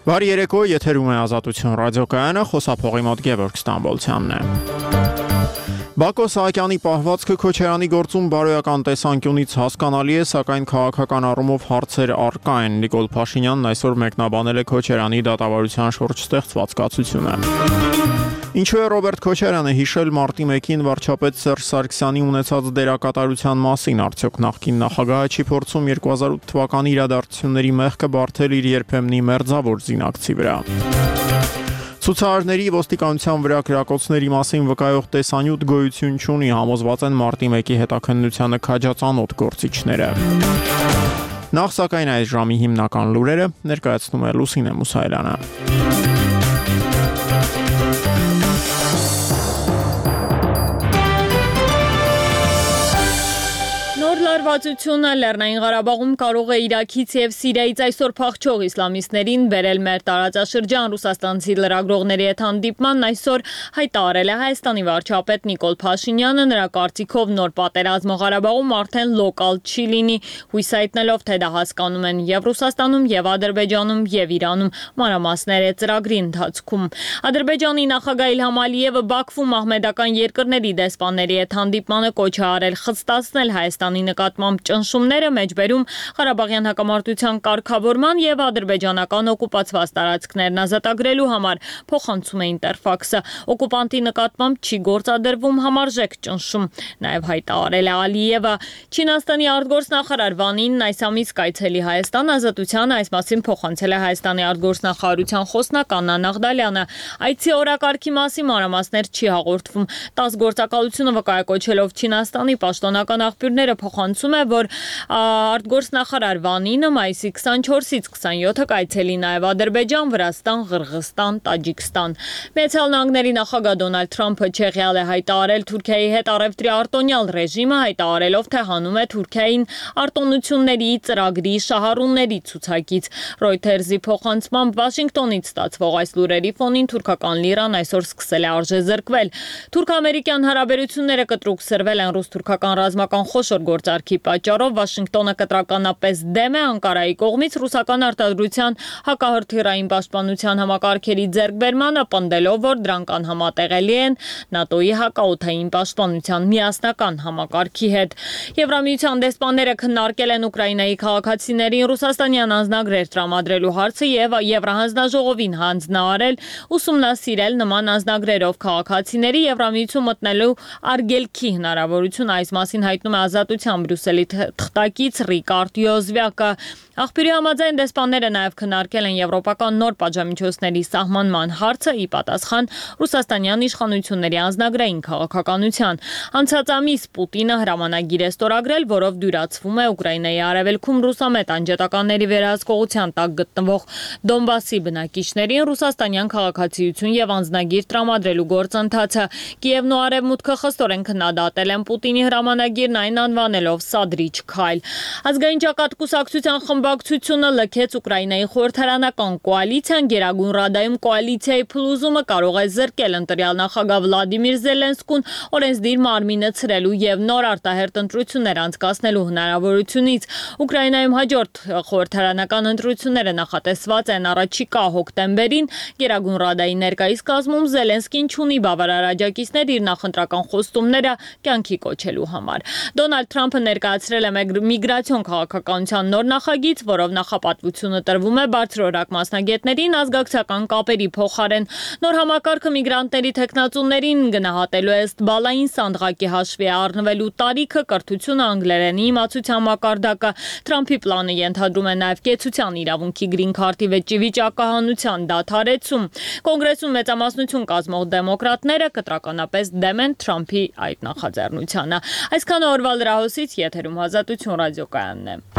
Բարի երեկո, եթերում է Ազատություն ռադիոկայանը, խոսափողի մոտ Գևորգ Ստամբոլցյանն է։ Բակո Սահակյանի պահվածքը Քոչարյանի գործում բարոյական տեսանկյունից հասկանալի է, սակայն քաղաքական առումով հարցեր առկա են։ Նիկոլ Փաշինյանն այսօր մեկնաբանել է Քոչարյանի դատավարության շուրջ ստեղծված կացությունը։ Ինչու է Ռոբերտ Քոչարյանը հիշել մարտի 1-ին վարչապետ Սերժ Սարգսյանի ունեցած դերակատարության մասին, արդյոք նախկին նախագահը չի փորձում 2008 թվականի իրադարձությունների մեղքը բարթել իր երբեմնի մերձավոր զինակցի վրա։ Ցուցարարների ոստիկանության վրա կրակոցների մասին վկայող տեսանյութ գոյություն չունի, համոզված են մարտի 1-ի հետաքննությանը քաջածանոթ գործիչները։ Նախ սակայն այս ժամի հիմնական լուրերը ներկայացնում է Լուսինե Մուսայելյանը։ Լարվածությունը Լեռնային Ղարաբաղում կարող է Իրաքից եւ Սիրիայից այսօր փախչող իսլամիստներին բերել մեր տարածաշրջան։ Ռուսաստանցի լրագրողների հետ հանդիպման այսօր հայտարարել է Հայաստանի վարչապետ Նիկոլ Փաշինյանը, նրա կարծիքով նոր պատերազմը Ղարաբաղում արդեն լոկալ չի լինի, հույս հայտնելով, թե դա հասկանում են եւ Ռուսաստանում, եւ Ադրբեջանում, եւ Իրանում, մանրամասները ծրագրի ընթացքում։ Ադրբեջանի նախագահ Իլհամ Ալիևը Բաքվում մահմեդական երկրների դեսպանների հետ հանդիպմանը կոչ է արել խստացնել Հայաստանի նկատմամբ ճնշումները, մեջբերում Ղարաբաղյան հակամարտության կարգավորման եւ ադրբեջանական օկուպացված տարածքներն ազատագրելու համար, փոխանցում է Ինտերֆաքսը։ Օկուպանտի նկատմամբ չի գործադրվում համարժեք ճնշում, նաեւ հայտարարել է Ալիևը։ Չինաստանի արտգործնախարար Վան Ինն այս ամիս կայցելի Հայաստան, ազատության այս մասին փոխանցել է Հայաստանի արտգործնախարարության խոսնակ Աննա Նաղդալյանը։ Այցի օրակարգի մասին մանրամասներ չի հաղորդվում։ 10 գործակալությունը վկայակոչելով Չինաստանի պաշտոնական աղբյուրները փոխանցում է, որ արտգործնախարար Վան Ինը մայիսի 24-ից 27-ը կայցելի նաև Ադրբեջան, Վրաստան, Ղրղստան, Տաջիկստան։ Միացյալ Նահանգների նախագահ Դոնալդ Թրամփը չեղյալ է հայտարարել Թուրքիայի հետ առևտրի արտոնյալ ռեժիմը, հայտարարելով, թե հանում է Թուրքիային արտոնությունների ծրագրի շահառուների ցուցակից։ Reuters-ի փոխանցմամբ Վաշինգտոնից ստացվող այս լուրերի ֆոնին թուրքական լիրան այսօր սկսել է արժեզրկվել։ Թուրք-ամերիկյան հարաբերությունները կտրուկ սրվել են ռուս-թուրքական ռազմական խոշոր գործարքի պատճառով, Վաշինգտոնը կտրականապես դեմ է Անկարայի կողմից ռուսական արտադրության հակահրթիռային պաշտպանության համակարգերի ձեռքբերմանը, պնդելով, որ դրանք անհամատեղելի են ՆԱՏՕ-ի հակաօդային պաշտպանության միասնական համակարգի հետ։ Եվրամիության դեսպանները քննարկել են Ուկրաինայի քաղաքացիներին ռուսաստանյան անձնագրեր տրամադրելու հարցը եւ Եվրահանձնաժողովին հանձնարարել ուսումնասիրել նման անձնագրերով քաղաքացիների Եվրամիություն մտնելու արգելքի հնարավորություն։ Այս մասին հայտնում է Ազատության Բրյուսելի թղթակից Ռիկարդ Յոզվյակը։ Աղբյուրի համաձայն դեսպանները նաև քննարկել են եվրոպական նոր պատժամիջոցների սահմանման հարցը՝ ի պատասխան ռուսաստանյան իշխանությունների անձնագրային քաղաքականության։ Անցած ամիս Պուտինը հրամանագիր է ստորագրել, որով դյուրացվում է Ուկրաինայի արևելքում ռուսամետ անջատականների վերահսկողության տակ գտնվող Դոնբասի բնակիչներին ռուսաստանյան քաղաքացիություն եւ անձնագիր տրամադրելու գործընթացը։ Կիևն ու Արևմուտքը խստորեն քննադատել են Պուտինի հրամանագիրն, այն անվանելով սադրիչ քայլ։ Ազգային ճակատ կուսակցության խմբակցությունը լքեց Ուկրաինայի խորհրդարանական կոալիցիան, Գերագույն Ռադայում կոալիցիայի փլուզումը կարող է զրկել ընտրյալ նախագահ Վլադիմիր Զելենսկուն օրենսդիր մարմինը ցրելու եւ նոր արտահերտ ընտրություններ անցկացնելու հնարավորությունից։ Ուկրաինայում հաջորդ խորհրդարանական ընտրությունները նախատեսված են առաջիկա հոկտեմբերին։ Գերագույն Ռադայի ներկայիս կազմում Զելենսկին չունի բավարար աջակիցներ իր նախընտրական խոստումները կյանքի կոչելու համար։ Դոնալդ Թրամփը ներկայացրել է միգրացիոն քաղաքականության նոր նախագիծ, որով նախապատվությունը տրվում է բարձրորակ մասնագետներին ազգակցական կապերի փոխարեն։ Նոր համակարգը միգրանտների թեկնածուներին գնահատելու է ըստ բալային սանդղակի հաշվի առնվելու տարիքը, կրթությունը, անգլերենի իմացության մակարդակը։ Թրամփի պլանը ենթադրում է նաև կեցության իրավունքի գրին քարտի վեճի վիճակահանության դադարեցում։ Կոնգրեսում մեծամասնություն կազմող դեմոկրատները կտրականապես դեմ են Թրամփի այդ նախաձեռնությանը։ Այսքանը օրվա լրահոսից, եթերում Ազատություն ռադիոկայանն է։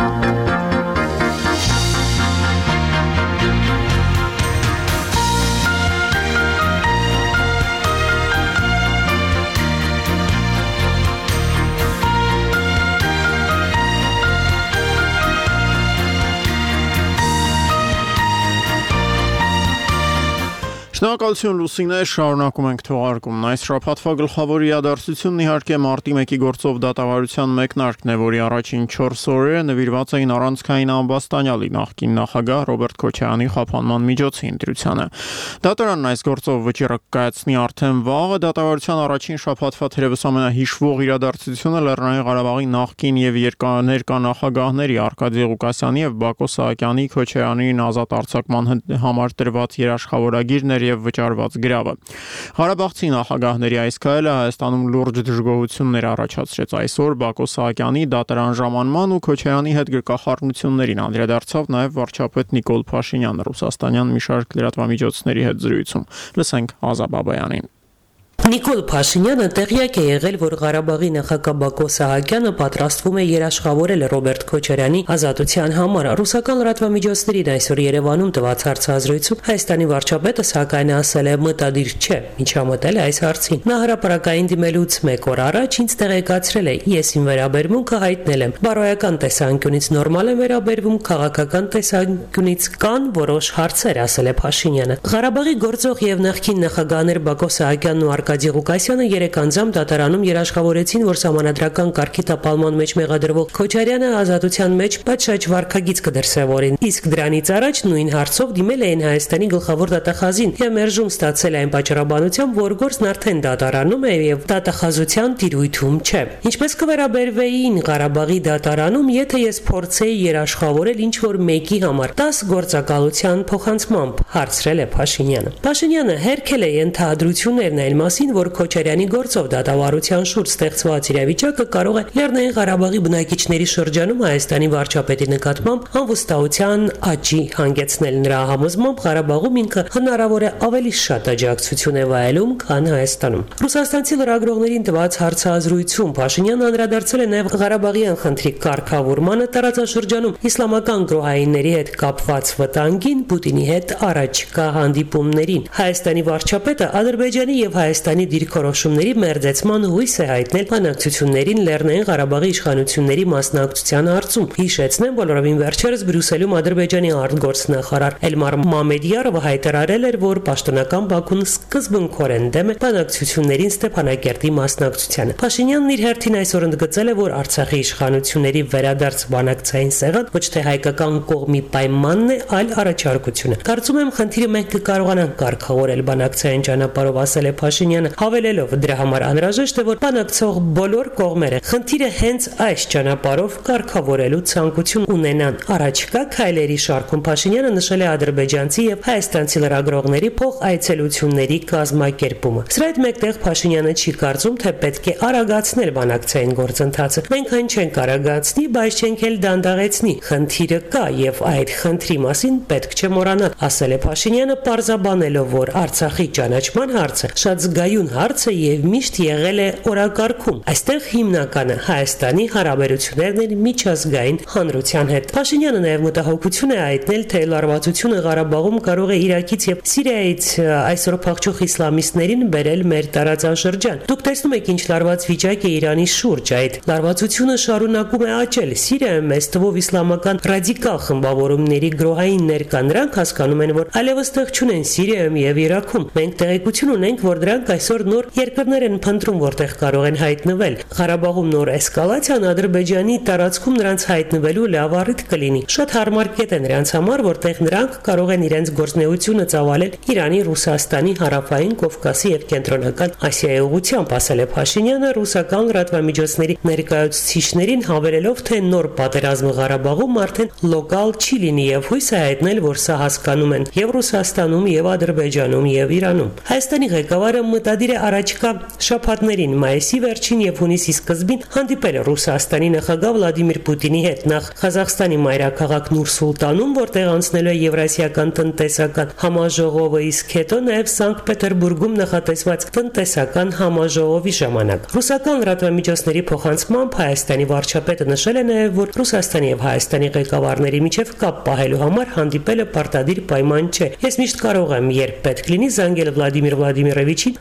Շնորհակալություն Լուսինե, շարունակում ենք թողարկումն։ Այս շաբաթվա գլխավոր իրադարձությունն իհարկե մարտի 1-ի գործով դատավարության մեկնարկն է, որի առաջին 4 օրերը նվիրված էին առանցքային ամբաստանյալի նախկին նախագահ Ռոբերտ Քոչարյանի խափանման միջոցի ընտրությանը։ Դատարանն այս գործով վճիռը կայացնի արդեն վաղը։ Դատավարության առաջին շաբաթվա թերևս ամենահիշվող իրադարձությունը Լեռնային Ղարաբաղի նախկին եւ ներկա նախագահների Արկադի Ղուկասյանի եւ Բակո Սահակյանի Քոչարյանին ազատ արձակման համար տրված երաշխավորագիրն եւ վճարված գրավը։ Ղարաբաղցի նախագահների այս քայլը Հայաստանում լուրջ դժգոհություններ առաջացրեց։ Այսօր Բակո Սահակյանի դատարան ժամանման ու Քոչարյանի հետ գրկախառնություններին անդրադարձավ նաեւ վարչապետ Նիկոլ Փաշինյանը Ռուսաստանյան մի շարք լրատվամիջոցների հետ զրույցում։ Լսենք Ազա Բաբայանին։ Նիկոլ Փաշինյանը տեղյակ է եղել, որ Ղարաբաղի նախագահ Բակո Սահակյանը պատրաստվում է երաշխավորել Ռոբերտ Քոչարյանի ազատության համար։ Ռուսական լրատվամիջոցներին այսօր Երևանում տված հարցազրույցում Հայաստանի վարչապետը սակայն ասել է մտադիր չէ միջամտել է այս հարցին։ Նա հրապարակային դիմելուց մեկ օր առաջ ինձ տեղեկացրել է. ես իմ վերաբերմունքը հայտնել եմ։ Բարոյական տեսանկյունից նորմալ եմ վերաբերվում, քաղաքական տեսանկյունից կան որոշ հարցեր, ասել է Փաշինյանը։ Ղարաբաղի գործող եւ նախկին նախագահներ Բակո Սահակյանն ու Արկադի Ղուկասյանը 3 անձամ դատարանում երաշխավորեցին, որ սահմանադրական կարգի տապալման մեջ մեղադրվող Քոչարյանը ազատության մեջ պատշաճ վարքագիծ կդրսևորեն։ Իսկ դրանից առաջ նույն հարցով դիմել էին Հայաստանի գլխավոր դատախազին եւ մերժում ստացել այն պատճառաբանությամբ, որ գործն արդեն դատարանում է եւ դատախազության տիրույթում չէ։ Ինչպես կվերաբերվեին Ղարաբաղի դատարանում, եթե ես փորձեի երաշխավորել ինչ որ մեկի համար 10 գործակալության փոխանցմամբ, հարցրել է Փաշինյանը։ Փաշինյանը հերքել է ենթադրություններն այն մասին, որ Քոչարյանի գործով դատավարության շուրջ ստեղծված իրավիճակը կարող է Լեռնային Ղարաբաղի բնակիչների շրջանում Հայաստանի վարչապետի նկատմամբ անվստահության աճի հանգեցնել։ Նրա համոզմամբ Ղարաբաղում ինքը հնարավոր է ավելի շատ աջակցություն է վայելում, քան Հայաստանում։ Ռուսաստանցի լրագրողներին տված հարցազրույցում Փաշինյանը անդրադարձել է նաև Ղարաբաղյան խնդրի կարգավորմանը տարածաշրջանում իսլամական գրոհայինների հետ կապված վտանգին, Պուտինի հետ առաջկա հանդիպումներին։ Հայաստանի վարչապետը Ադրբեջանի եւ Հայաստանի դիրքորոշումների մերձեցման հույս է հայտնել բանակցություններին Լեռնային Ղարաբաղի իշխանությունների մասնակցության հարցում։ Հիշեցնեմ, բոլորովին վերջերս Բրյուսելում Ադրբեջանի արտգործնախարար Էլմար Մամեդիարովը հայտարարել էր, որ պաշտոնական Բաքուն սկզբունքորեն դեմ է բանակցություններին Ստեփանակերտի մասնակցությանը։ Փաշինյանն իր հերթին այսօր ընդգծել է, որ Արցախի իշխանությունների վերադարձ բանակցային սեղան ոչ թե հայկական կողմի պայմանն է, այլ առաջարկությունը։ Կարծում եմ, խնդիրը մենք կկարողանանք կարգավորել բանակցային ճանապարհով, ասել է Փաշինյանը, հավելելով դրա համար անհրաժեշտ է, որ բանակցող բոլոր կողմերը խնդիրը հենց այս ճանապարհով կարգավորելու ցանկություն ունենան։ Առաջկա քայլերի շարքում Փաշինյանը նշել է ադրբեջանցի եւ հայաստանցի լրագրողների փոխայցելությունների կազմակերպումը։ Սրա հետ մեկտեղ Փաշինյանը չի կարծում, թե պետք է արագացնել բանակցային գործընթացը։ Մենք այն չենք արագացնի, բայց չենք էլ դանդաղեցնի։ Խնդիրը կա եւ այդ խնդրի մասին պետք չէ մոռանալ, ասել է Փաշինյանը, պարզաբանելով, որ Արցախի ճանաչման հարցը շատ զգայուն հարց է եւ միշտ եղել է օրակարգում։ Այստեղ հիմնականը Հայաստանի հարաբերություններն են միջազգային հանրության հետ։ Փաշինյանը նաեւ մտահոգություն է հայտնել, թե լարվածությունը Ղարաբաղում կարող է Իրաքից եւ Սիրիայից այսօր փախչող իսլամիստներին բերել մեր տարածաշրջան։ Դուք տեսնում եք, ինչ լարված վիճակ է Իրանի շուրջ։ Այդ լարվածությունը շարունակում է աճել։ Սիրիայում մեծ թվով իսլամական ռադիկալ խմբավորումների գրոհայիններ կան։ Նրանք հասկանում են, որ այլևս տեղ չունեն Սիրիայում եւ Իրաքում։ Մենք տեղեկություն ունենք, որ դրանք այսօր նոր երկրներ են փնտրում, որտեղ կարող են հայտնվել։ Ղարաբաղում նոր էսկալացիան Ադրբեջանի տարածքում նրանց հայտնվելու լավ առիթ կլինի։ Շատ հարմար կետ է նրանց համար, որտեղ նրանք կարող են իրենց գործունեությունը ծավալել Իրանի, Ռուսաստանի, Հարավային Կովկասի եւ Կենտրոնական Ասիայի ուղղությամբ, ասել է Փաշինյանը ռուսական լրատվամիջոցների ներկայացուցիչներին, հավելելով, թե նոր պատերազմը Ղարաբաղում արդեն լոկալ չի լինի եւ հույս է հայտնել, որ սա հասկանում են եւ Ռուսաստանում, եւ Ադրբեջանում, եւ Իրանում։ Հայաստանի ղեկավարը մտադիր է առաջկա շաբաթներին մայիսի վերջին եւ հունիսի սկզբին հանդիպել Ռուսաստանի նախագահ Վլադիմիր Պուտինի հետ, նախ Ղազախստանի մայրաքաղաք Նուր-Սուլտանում, որտեղ անցնելու է Եվրասիական տնտեսական համաժողովը, իսկ հետո նաեւ Սանկտ Պետերբուրգում նախատեսված տնտեսական համաժողովի ժամանակ։ Ռուսական լրատվամիջոցների փոխանցմամբ Հայաստանի վարչապետը նշել է նաեւ, որ Ռուսաստանի եւ Հայաստանի ղեկավարների միջև կապ պահելու համար հանդիպելը պարտադիր պայման չէ։ Ես միշտ կարող եմ, երբ պետք լինի, զանգել Վլադիմիր Վլադիմիրովիչին,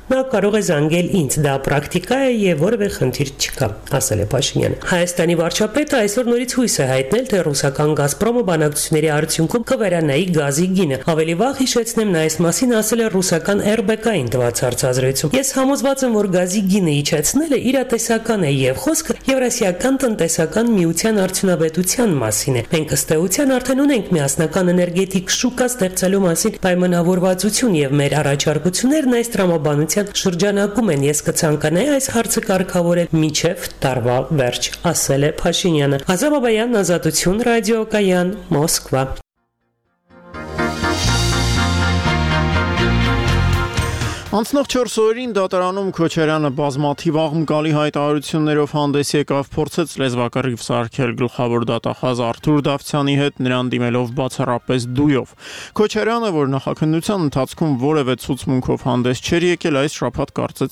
նա կարող է զանգել ինձ, դա պրակտիկա է եւ որևէ խնդիր չկա, ասել է Փաշինյանը։ Հայաստանի վարչապետը այսօր նորից հույս է հայտնել, թե ռուսական Գազպրոմը բանակցությունների արդյունքում կվերանայի գազի գինը։ Ավելի վաղ հիշեցնեմ, նա այս մասին ասել է ռուսական RBK-ին տված հարցազրույցում։ Ես համոզված եմ, որ գազի գինը իջեցնելը իրատեսական է եւ խոսքը Եվրասիական տնտեսական միության արդյունավետության մասին է։ Մենք ըստ էության արդեն ունենք միասնական էներգետիկ շուկա ստեղծելու մասին պայմանավորվածություն եւ մեր առաջարկություններն այս տրամաբանության շրջանակում են։ Ես կցանկանայի այս հարցը կարգավորել մինչեւ տարվա վերջ, ասել է Փաշինյանը։ Ազատ Բաբայան, Ազատություն, ռադիոկայան, Մոսկվա։ Անցնող 4 օրերին դատարանում Քոչարյանը բազմաթիվ աղմկալի հայտարարություններով հանդես եկավ, փորձեց լեզվակռիվ սարքել գլխավոր դատախազ Արթուր Դավթյանի հետ, նրան դիմելով բացառապես դույով։ Քոչարյանը, որ նախաքննության ընթացքում որևէ ցուցմունքով հանդես չէր եկել, այս շաբաթ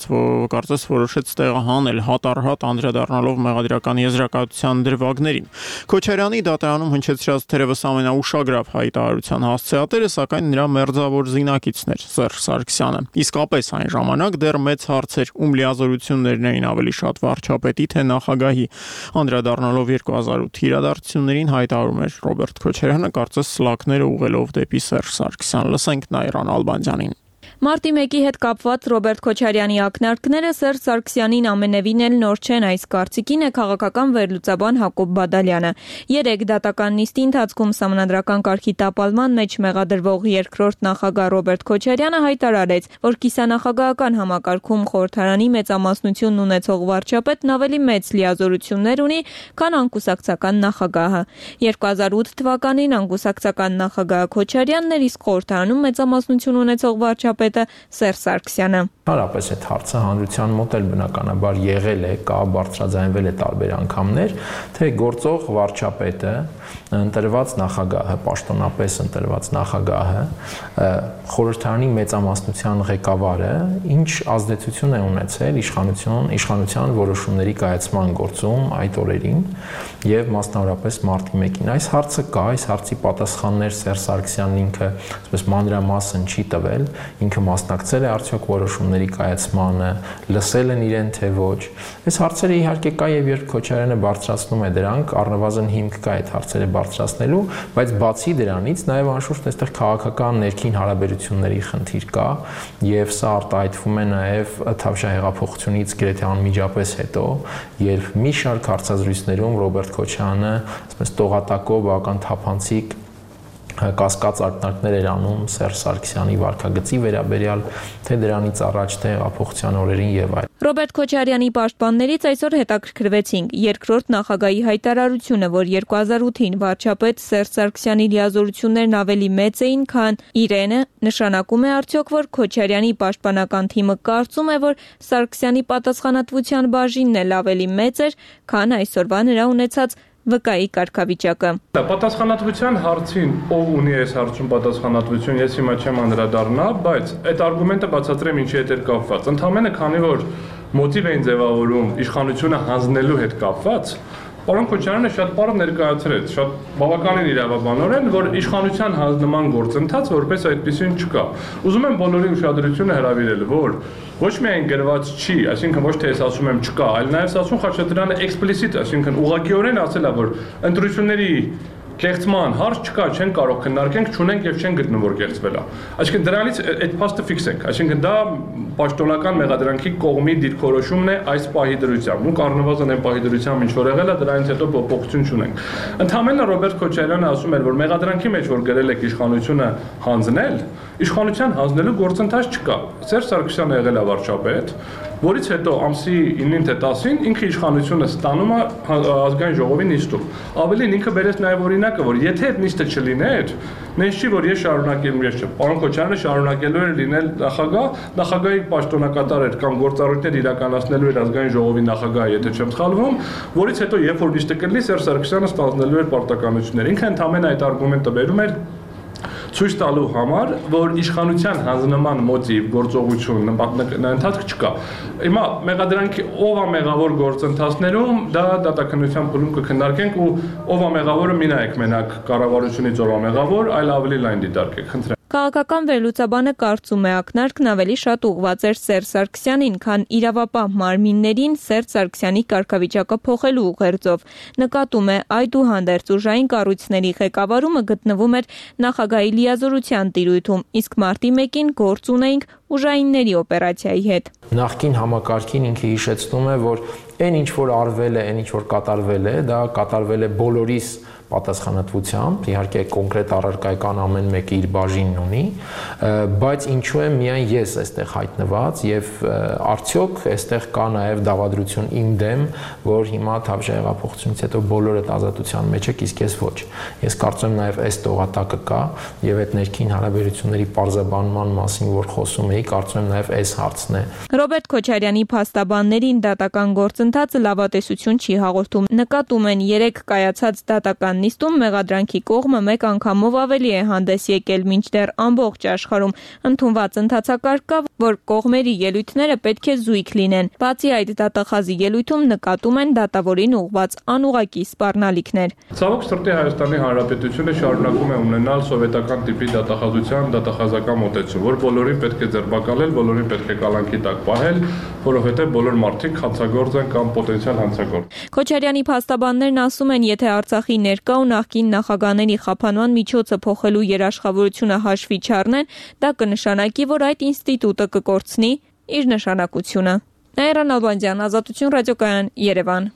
կարծես որոշեց տեղը հանել, հատ-առհատ անդրադառնալով մեղադրական եզրակացության դրվագներին։ Քոչարյանի դատարանում հնչեցրած թերևս ամենաուշագրավ հայտարարության հասցեատերը, սակայն նրա մերձավոր զինակիցն էր Սերժ Սարգսյանը։ Իսկապես այն ժամանակ դեռ մեծ հարցեր, ում լիազորություններն էին ավելի շատ վարչապետի, թե նախագահի։ Անդրադառնալով 2008 իրադարձություններին հայտարարում էր Ռոբերտ Քոչարյանը, կարծես սլաքները ուղղելով դեպի Սերժ Սարգսյան։ Լսենք Նայրան Ալբանդյանին։ Մարտի 1-ի հետ կապված Ռոբերտ Քոչարյանի ակնարկները Սերժ Սարգսյանին ամենևին էլ նոր չեն, այս կարծիքին է քաղաքական վերլուծաբան Հակոբ Բադալյանը։ 3 դատական նիստի ընթացքում Սահմանադրական կարգի տապալման մեջ մեղադրվող երկրորդ նախագահ Ռոբերտ Քոչարյանը հայտարարեց, որ կիսանախագահական համակարգում խորհրդարանի մեծամասնությունն ունեցող վարչապետն ավելի մեծ լիազորություններ ունի, քան անկուսակցական նախագահը։ 2008 թվականին անկուսակցական նախագահ Քոչարյանն էր, իսկ խորհրդարանում մեծամասնություն ունեցող վարչապետը Սերժ Սարգսյանը։ Հարաբերս այդ հարցը հանրության մոտ էլ բնականաբար եղել է, կա բարձրաձայնվել է տարբեր անգամներ, թե գործող վարչապետը, ընտրված նախագահը, պաշտոնապես ընտրված նախագահը, խորհրդարանի մեծամասնության ղեկավարը ինչ ազդեցություն է ունեցել իշխանության որոշումների կայացման գործում այդ օրերին եւ մասնավորապես մարտի 1-ին։ Այս հարցը կա, այս հարցի պատասխաններ Սերժ Սարգսյանն ինքը, այսպես մանրամասն չի տվել, ինքը մասնակցել է արդյոք որոշումների կայացմանը, լսել են իրեն թե ոչ։ Այս հարցերը իհարկե կա եւ երբ Քոչարյանը բարձրացնում է դրանք, առնվազն հիմք կա այդ հարցերը բարձրացնելու, բայց բացի դրանից նաեւ անշուշտ այստեղ քաղաքական ներքին հարաբերությունների խնդիր կա եւ սա արտահայտվում է նաեւ Թավշյա հեղափոխությունից գրեթե անմիջապես հետո, երբ մի շարք հարցազրույցներում Ռոբերտ Քոչարյանը, այսպես տողատակով, բավական թափանցիկ կասկած ակնարկներ էր անում Սերժ Սարգսյանի վարքագծի վերաբերյալ, թե դրանից առաջ, թե հեղափոխության օրերին եւ այլն։ Ռոբերտ Քոչարյանի պաշտպաններից այսօր հետաքրքրվեցինք երկրորդ նախագահի հայտարարությունը, որ 2008-ին վարչապետ Սերժ Սարգսյանի լիազորություններն ավելի մեծ էին, քան իրենը, նշանակում է արդյոք, որ Քոչարյանի պաշտպանական թիմը կարծում է, որ Սարգսյանի պատասխանատվության բաժինն էլ ավելի մեծ էր, քան այսօրվա նրա ունեցած վկայի կարգավիճակը։ Պատասխանատվության հարցին ով ունի այս հարցում պատասխանատվություն, ես հիմա չեմ անդրադառնա, բայց այդ արգումենտը բացատրեմ ինչի հետ էր կապված։ Ընդհանրապես քանի որ մոտիվ էին ձևավորում իշխանությունը հանձնելու հետ կապված, պարոն Քոչարյանը շատ բառ ներկայացրեց, շատ բավականին իրավաբանորեն, որ իշխանության հանձնման գործընթաց որպես այդպեսին չկա։ Ուզում եմ բոլորի ուշադրությունը հրավիրել, որ ոչ միայն գրված չի, այսինքն ոչ թե ես ասում եմ չկա, այլ նաև Սասուն Խաչատրյանը էքսպլիսիտ, այսինքն ուղղակիորեն ասել է, որ ընտրությունների կեղծման հարց չկա, չեն կարող քննարկենք, չունենք եւ չեն գտնում որ կեղծվել է։ Այսինքն դրանից այդ փաստը ֆիքսենք, այսինքն դա պաշտոնական մեղադրանքի կողմի դիրքորոշումն է այս պահի դրությամբ։ Ու առնվազն այն պահի դրությամբ ինչ որ եղել է, դրանից հետո փոփոխություն չունենք։ Ընդհանրապես Ռոբերտ Քոչարյանը ասում էր, որ մեղադրանքի մեջ որ գրել եք իշխանությունը հանձնել, իշխանության հանձնելու գործընթաց չկա։ Սերժ Սարգսյանը եղել է վարչապետ, որից հետո ամսի 9-ին թե 10-ին ինքը իշխանությունը ստանում է ազգային ժողովի նիստում։ Ավելին ինքը բերեց նաև օրինակը, որ եթե այդ նիստը չլիներ, նենց չի որ ես շարունակելու ես չէ։ Պարոն Քոչարյանը շարունակելու էր լինել նախագահի պաշտոնակատար էր կամ գործառույթներ իրականացնելու էր ազգային ժողովի նախագահը, եթե չեմ սխալվում, որից հետո երբ որ նիստը կլինի, Սերժ Սարգսյանը ստանձնելու էր պարտականություններ։ Ինքը ընդհանրապես այդ արգումենտը բերում էր ցույց տալու համար, որ իշխանության հանձնման մոտիվ գործողություն ընթացք չկա։ Հիմա մեղադրանքի ով է մեղավոր գործընթացներում, դա դատաքննության փուլում կքննարկենք ու ով է մեղավորը մի նայեք մենակ կառավարությունից ով է մեղավոր, այլ ավելի լայն դիտարկեք, խնդրեմ։ Քաղաքական վերլուծաբանը կարծում է, ակնարկն ավելի շատ ուղղված էր Սերժ Սարգսյանին, քան իրավապահ մարմիններին Սերժ Սարգսյանի կարգավիճակը փոխելու ուղերձով։ Նկատում է, այդուհանդերձ ուժային կառույցների ղեկավարումը գտնվում էր նախագահի լիազորության տիրույթում, իսկ մարտի 1-ին գործ ունեինք ուժայինների օպերացիայի հետ։ Նախկին համակարգին ինքը հիշեցնում է, որ այն ինչ որ արվել է, այն ինչ որ կատարվել է, դա կատարվել է բոլորիս պատասխանատվությամբ, իհարկե կոնկրետ առարկայական ամեն մեկը իր բաժինն ունի, բայց ինչու է միայն ես այստեղ հայտնված եւ արդյոք այստեղ կա նաեւ դավադրություն իմ դեմ, որ հիմա Թավշյա հեղափոխությունից հետո բոլորը ազատության մեջ եք, իսկ ես ոչ։ Ես կարծում եմ նաեւ այս տողատակը կա եւ այդ ներքին հարաբերությունների պարզաբանման մասին, որ խոսում էի, կարծում եմ նաեւ այս հարցն է։ Ռոբերտ Քոչարյանի փաստաբաններին դատական գործընթացը լավատեսություն չի հաղորդում։ Նկատում են 3 կայացած դատական նիստում մեղադրանքի կողմը մեկ անգամով ավելի է հանդես եկել, մինչդեռ ամբողջ աշխարհում ընդունված ընթացակարգ կա, որ կողմերի ելույթները պետք է զույգ լինեն։ Բացի այդ, դատախազի ելույթում նկատում են դատավորին ուղղված անուղղակի սպառնալիքներ։ Ցավոք սրտի Հայաստանի Հանրապետությունը շարունակում է ունենալ սովետական տիպի դատախազության դատախազական մոտեցում, որ բոլորին պետք է ձերբակալել, բոլորին պետք է կալանքի տակ պահել, որովհետև բոլոր մարդիկ հանցագործ են կամ պոտենցիալ հանցագործ։ Քոչարյանի փաստաբաններն ասում են, եթե Արցախի ներկա ու նախկին նախագահների խափանման միջոցը փոխելու երաշխավորությունը հաշվի չառնեն, դա կնշանակի, որ այդ ինստիտուտը կկորցնի իր նշանակությունը։ Նաիրա Նալբանդյան, Ազատություն ռադիոկայան, Երևան։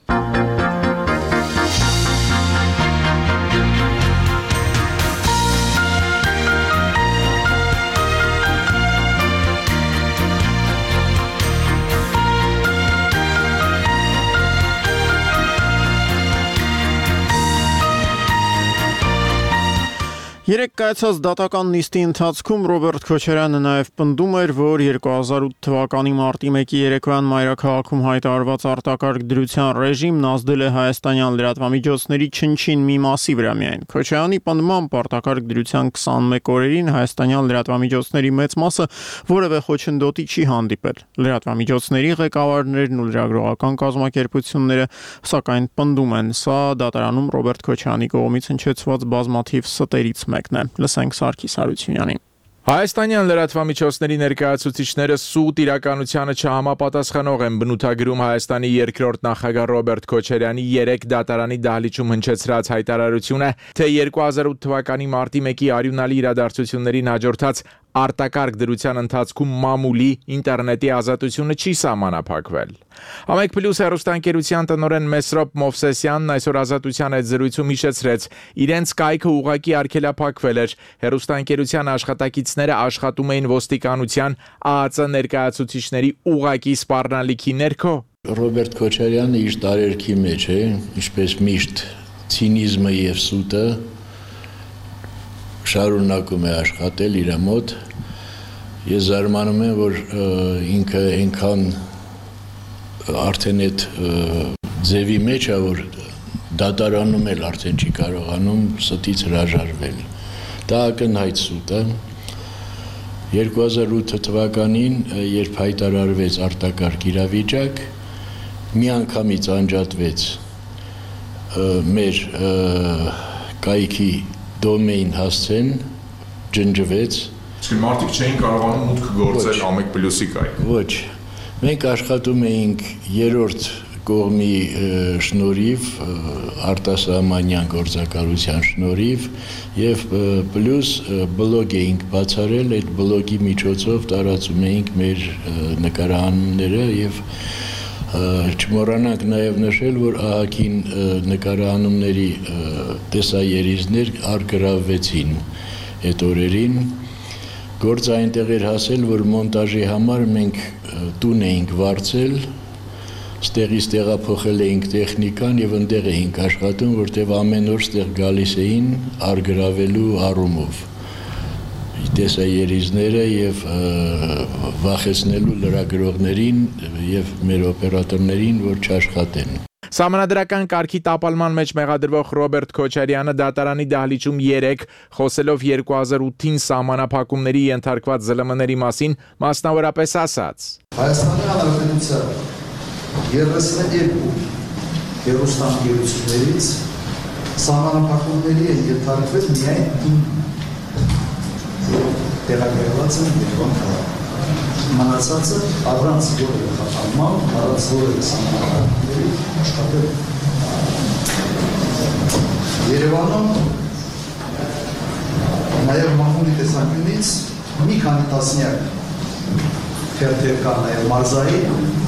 Երեք կայացած դատական նիստի ընթացքում Ռոբերտ Քոչարյանը նաև պնդում էր, որ 2008 թվականի մարտի 1-ի երեկոյան մայրաքաղաքում հայտարարված արտակարգ դրության ռեժիմն ազդել է հայաստանյան լրատվամիջոցների չնչին մի մասի վրա միայն։ Քոչարյանի պնդմամբ արտակարգ դրության 21 օրերին հայաստանյան լրատվամիջոցների մեծ մասը որևէ խոչընդոտի չի հանդիպել։ Լրատվամիջոցների ղեկավարներն ու լրագրողական կազմակերպությունները սակայն պնդում են, սա դատարանում Ռոբերտ Քոչարյանի կողմից հնչեցված բազմաթիվ ստերից մեկն է։ Լսենք Սարգիս Հարությունյանին։ Հայաստանյան լրատվամիջոցների ներկայացուցիչները սուտ իրականությանը չհամապատասխանող են բնութագրում Հայաստանի երկրորդ նախագահ Ռոբերտ Քոչարյանի 3 դատարանի դահլիճում հնչեցրած հայտարարությունը, թե 2008 թվականի մարտի 1-ի արյունալի իրադարձություններին հաջորդած արտակարգ դրության ընթացքում մամուլի ինտերնետի ազատությունը չի սահմանափակվել։ Ամեկ պլյուս հեռուստաընկերության տնօրեն Մեսրոպ Մովսեսյանն այսօր Ազատության այդ զրույցում հիշեցրեց, իրենց կայքը ուղղակի արգելափակվել էր, հեռուստաընկերության աշխատակիցները աշխատում էին ոստիկանության ԱԱԾ ներկայացուցիչների ուղղակի սպառնալիքի ներքո։ Ռոբերտ Քոչարյանը իր տարերքի մեջ է, ինչպես միշտ ցինիզմը եւ սուտը շարունակում է աշխատել իր մոտ։ Ես զարմանում եմ, որ ինքը այնքան արդեն այդ ձևի մեջ է, որ դատարանում էլ արդեն չի կարողանում ստից հրաժարվել։ Դա ակնհայտ սուտ է։ 2008 թվականին, երբ հայտարարվեց արտակարգ իրավիճակ, միանգամից անջատվեց մեր կայքի դոմեին հասցեն, ջնջվեց։ Իսկ մարդիկ չէին կարողանում մուտք գործել Ամեկ պլյուսի կայք։ Ոչ, մենք աշխատում էինք երրորդ կողմի շնորհիվ, արտասահմանյան գործակալության շնորհիվ եւ պլյուս բլոգ էինք բացարել, այդ բլոգի միջոցով տարածում էինք մեր նկարահանումները եւ չմոռանանք նաև նշել, որ ԱՀԿ-ին նկարահանումների տեսաերիզներ արգրավվեցին այդ օրերին։ Գործը այնտեղ էր հասել, որ մոնտաժի համար մենք տուն էինք վարձել, ստեղից տեղափոխել էինք տեխնիկան եւ այնտեղ էինք աշխատում, որտեղ ամեն օր ստեղ գալիս էին արգրավելու առումով տեսաերիզները եւ վախեցնելու լրագրողներին եւ մեր օպերատորներին, որ չաշխատեն։ Սահմանադրական կարգի տապալման մեջ մեղադրվող Ռոբերտ Քոչարյանը դատարանի դահլիճում 3 խոսելով 2008-ին սահմանափակումների ենթարկված ԶԼՄ-ների մասին մասնավորապես ասաց. Հայաստանի Հանրապետության 32 հեռուստաընկերություններից սահմանափակումների են ենթարկվել միայն 9 տեղակայված են Երևան քաղաքում։ Մնացածը առանց որևէ խափանման, առանց որևէ սահմանադրումների աշխատել։ Երևանում նաև մամուլի տեսանկյունից մի քանի տասնյակ թերթեր կա նաև մարզային,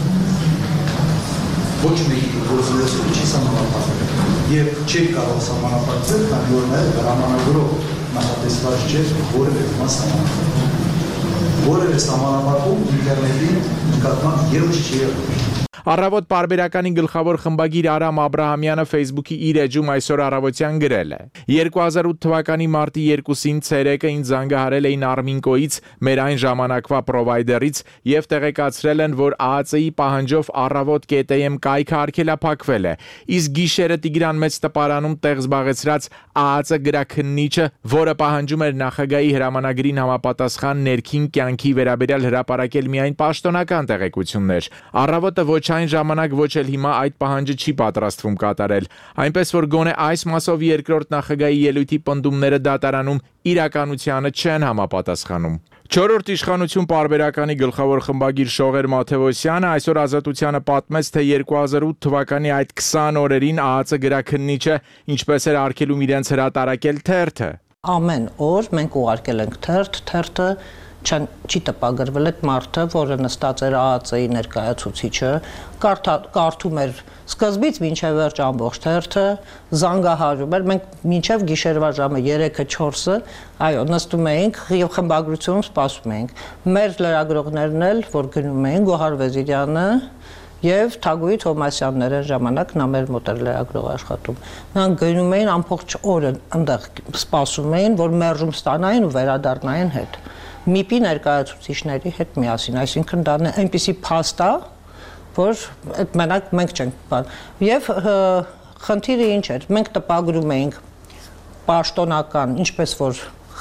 ոչ մեկի գործունեությունը չի սահմանափակվել եւ չի կարող սահմանափակվել, քանի որ նաև հրամանագրով նախատեսված չէ որևէ սահմանափակում։ Որևէ սահմանափակում ինտերնետի նկատմամբ ևս չի եղել։ Առավոտ պարբերականի գլխավոր խմբագիր Արամ Աբրահամյանը Facebook-ի իր էջում այսօր առավոտյան գրել է. 2008 թվականի մարտի 2-ին ցերեկը ինձ զանգահարել էին Arminco-ից, մեր այն ժամանակվա պրովայդերից եւ տեղեկացրել են, որ ԱԱՑ-ի պահանջով առավոտ.am կայքը արգելափակվել է։ Իսկ գիշերը Տիգրան Մեծ տպարանում տեղ զբաղեցրած ԱԱՑ գրաքննիչը, որը պահանջում էր նախագահի հրամանագրին համապատասխան ներքին կյանքի վերաբերյալ հրապարակել միայն պաշտոնական տեղեկություններ։ Առավոտը ոչ այն ժամանակ ոչ էլ հիմա այդ պահանջը չի պատրաստվում կատարել, այնպես որ գոնե այս մասով երկրորդ նախագահի ելույթի պնդումները դատարանում իրականությանը չեն համապատասխանում։ Չորրորդ իշխանություն պարբերականի գլխավոր խմբագիր Շողեր Մաթևոսյանը այսօր Ազատությանը պատմեց, թե 2008 թվականի այդ 20 օրերին ԱԱՑ գրաքննիչը ինչպես էր արգելում իրենց հրատարակել թերթը։ Ամեն օր մենք ուղարկել ենք թերթը չի տպագրվել այդ մարդը, որը նստած էր ԱԱՑ-ի ներկայացուցիչը, կարդում էր սկզբից մինչև վերջ ամբողջ թերթը, զանգահարում էր, մենք մինչև գիշերվա ժամը 3-4-ը, այո, նստում էինք եւ խմբագրությունում սպասում էինք։ Մեր լրագրողներն էլ, որ գնում էին, Գոհար Վեզիրյանը եւ Թագուհի Թոմասյանները ժամանակ նա մեր մոտ էր լրագրող աշխատում։ Նրանք գնում էին ամբողջ օրը այնտեղ սպասում էին, որ մերժում ստանային ու վերադառնային հետ։ ՄԻՊ-ի ներկայացուցիչների հետ միասին, այսինքն դա այնպիսի փաստ է, որ այդ մենակ մենք չենք բան։ Եվ խնդիրը ինչ էր, մենք տպագրում էինք պաշտոնական, ինչպես որ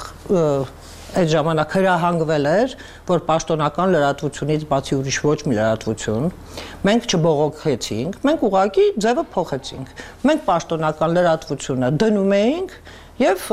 այդ ժամանակ հրահանգվել էր, որ պաշտոնական լրատվությունից բացի ուրիշ ոչ մի լրատվություն, մենք չբողոքեցինք, մենք ուղղակի ձևը փոխեցինք։ Մենք պաշտոնական լրատվությունը դնում էինք եւ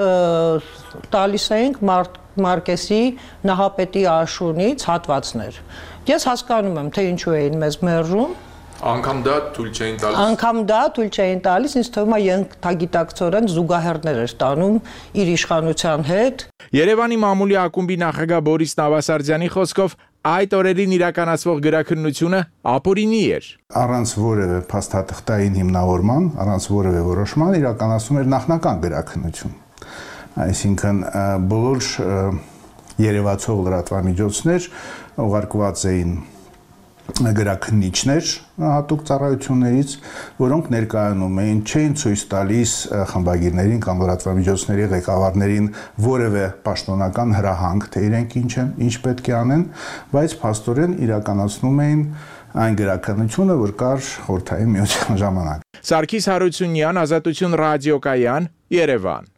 տալիս էինք Մարկեսի Նահապետի աշունից հատվածներ։ Ես հասկանում եմ, թե ինչու էին մեզ մերժում։ Անգամ դա թույլ չէին տալիս։ Անգամ դա թույլ չէին տալիս, ինձ թվում է ենթագիտակցորեն զուգահեռներ էր տանում իր իշխանության հետ։ Երևանի մամուլի ակումբի նախագահ Բորիս Նավասարդյանի խոսքով այդ օրերին իրականացվող գրաքննությունը ապօրինի էր։ Առանց որևէ փաստաթղթային հիմնավորման, առանց որևէ որոշման իրականացում էր նախնական գրաքննություն։ Այսինքն բոլոր երևացող լրատվամիջոցներ ուղարկված էին գրաքննիչներ հատուկ ծառայություններից, որոնք ներկայանում էին, չէին ցույց տալիս խմբագիրներին կամ լրատվամիջոցների ղեկավարներին որևէ պաշտոնական հրահանգ, թե իրենք ինչ պետք է անեն, բայց փաստորեն իրականացնում էին այն գրաքննությունը, որ կար Խորհրդային Միության ժամանակ։ Սարգիս Հարությունյան, Ազատություն ռադիոկայան, Երևան։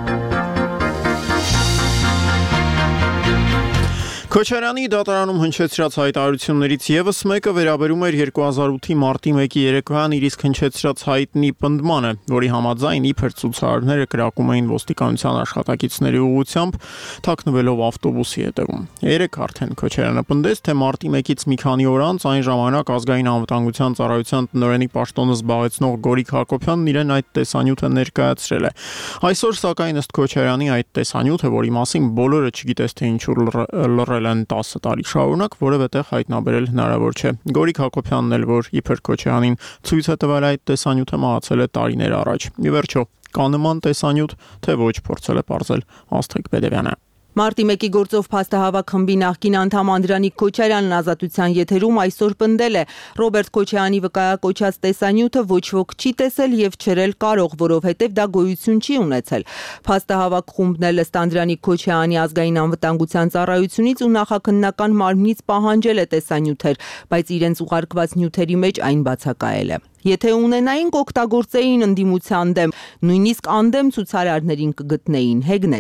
Քոչարյանի դատարանում հնչեցրած հայտարարություններից եւս մեկը վերաբերում էր 2008-ի մարտի 1-ի երեկոյան իր իսկ հնչեցրած հայտնի պնդմանը, որի համաձայն իբր ցուցարարները կրակում էին ոստիկանության աշխատակիցների ուղղությամբ, թաքնվելով ավտոբուսի հետևում։ Երեք արդեն Քոչարյանը պնդեց, թե մարտի 1-ից մի քանի օր անց այն ժամանակ ազգային անվտանգության ծառայության տնօրենի պաշտոնը զբաղեցնող Գորիկ Հակոբյանն իրեն այդ տեսանյութը ներկայացրել է։ Այսօր սակայն ըստ Քոչարյանի այդ տեսանյութը, որի մասին բոլորը չգիտես թե ինչու լռել են 10 տարի շարունակ, որևէ տեղ հայտնաբերել հնարավոր չէ։ Գորիկ Հակոբյանն էլ, որ իբր Քոչարյանին ցույց է տվել այդ տեսանյութը, մահացել է տարիներ առաջ։ Ի վերջո, կա նման տեսանյութ, թե ոչ, փորձել է պարզել Աստղիկ Բեդևյանը։ Մարտի 1-ի գործով փաստահավաք խմբի նախկին անդամ Անդրանիկ Քոչարյանն Ազատության եթերում այսօր պնդել է. Ռոբերտ Քոչարյանի վկայակոչած տեսանյութը ոչ ոք չի տեսել եւ չերել կարող, որովհետեւ դա գոյություն չի ունեցել։ Փաստահավաք խումբն էլ ըստ Անդրանիկ Քոչարյանի ազգային անվտանգության ծառայությունից ու նախաքննական մարմնից պահանջել է տեսանյութեր, բայց իրենց ուղարկված նյութերի մեջ այն բացակայել է։ Եթե ունենային կօգտագործեին ընդդիմության դեմ, նույնիսկ անդեմ ցուցարարներին կգտնեին, հեգնեց։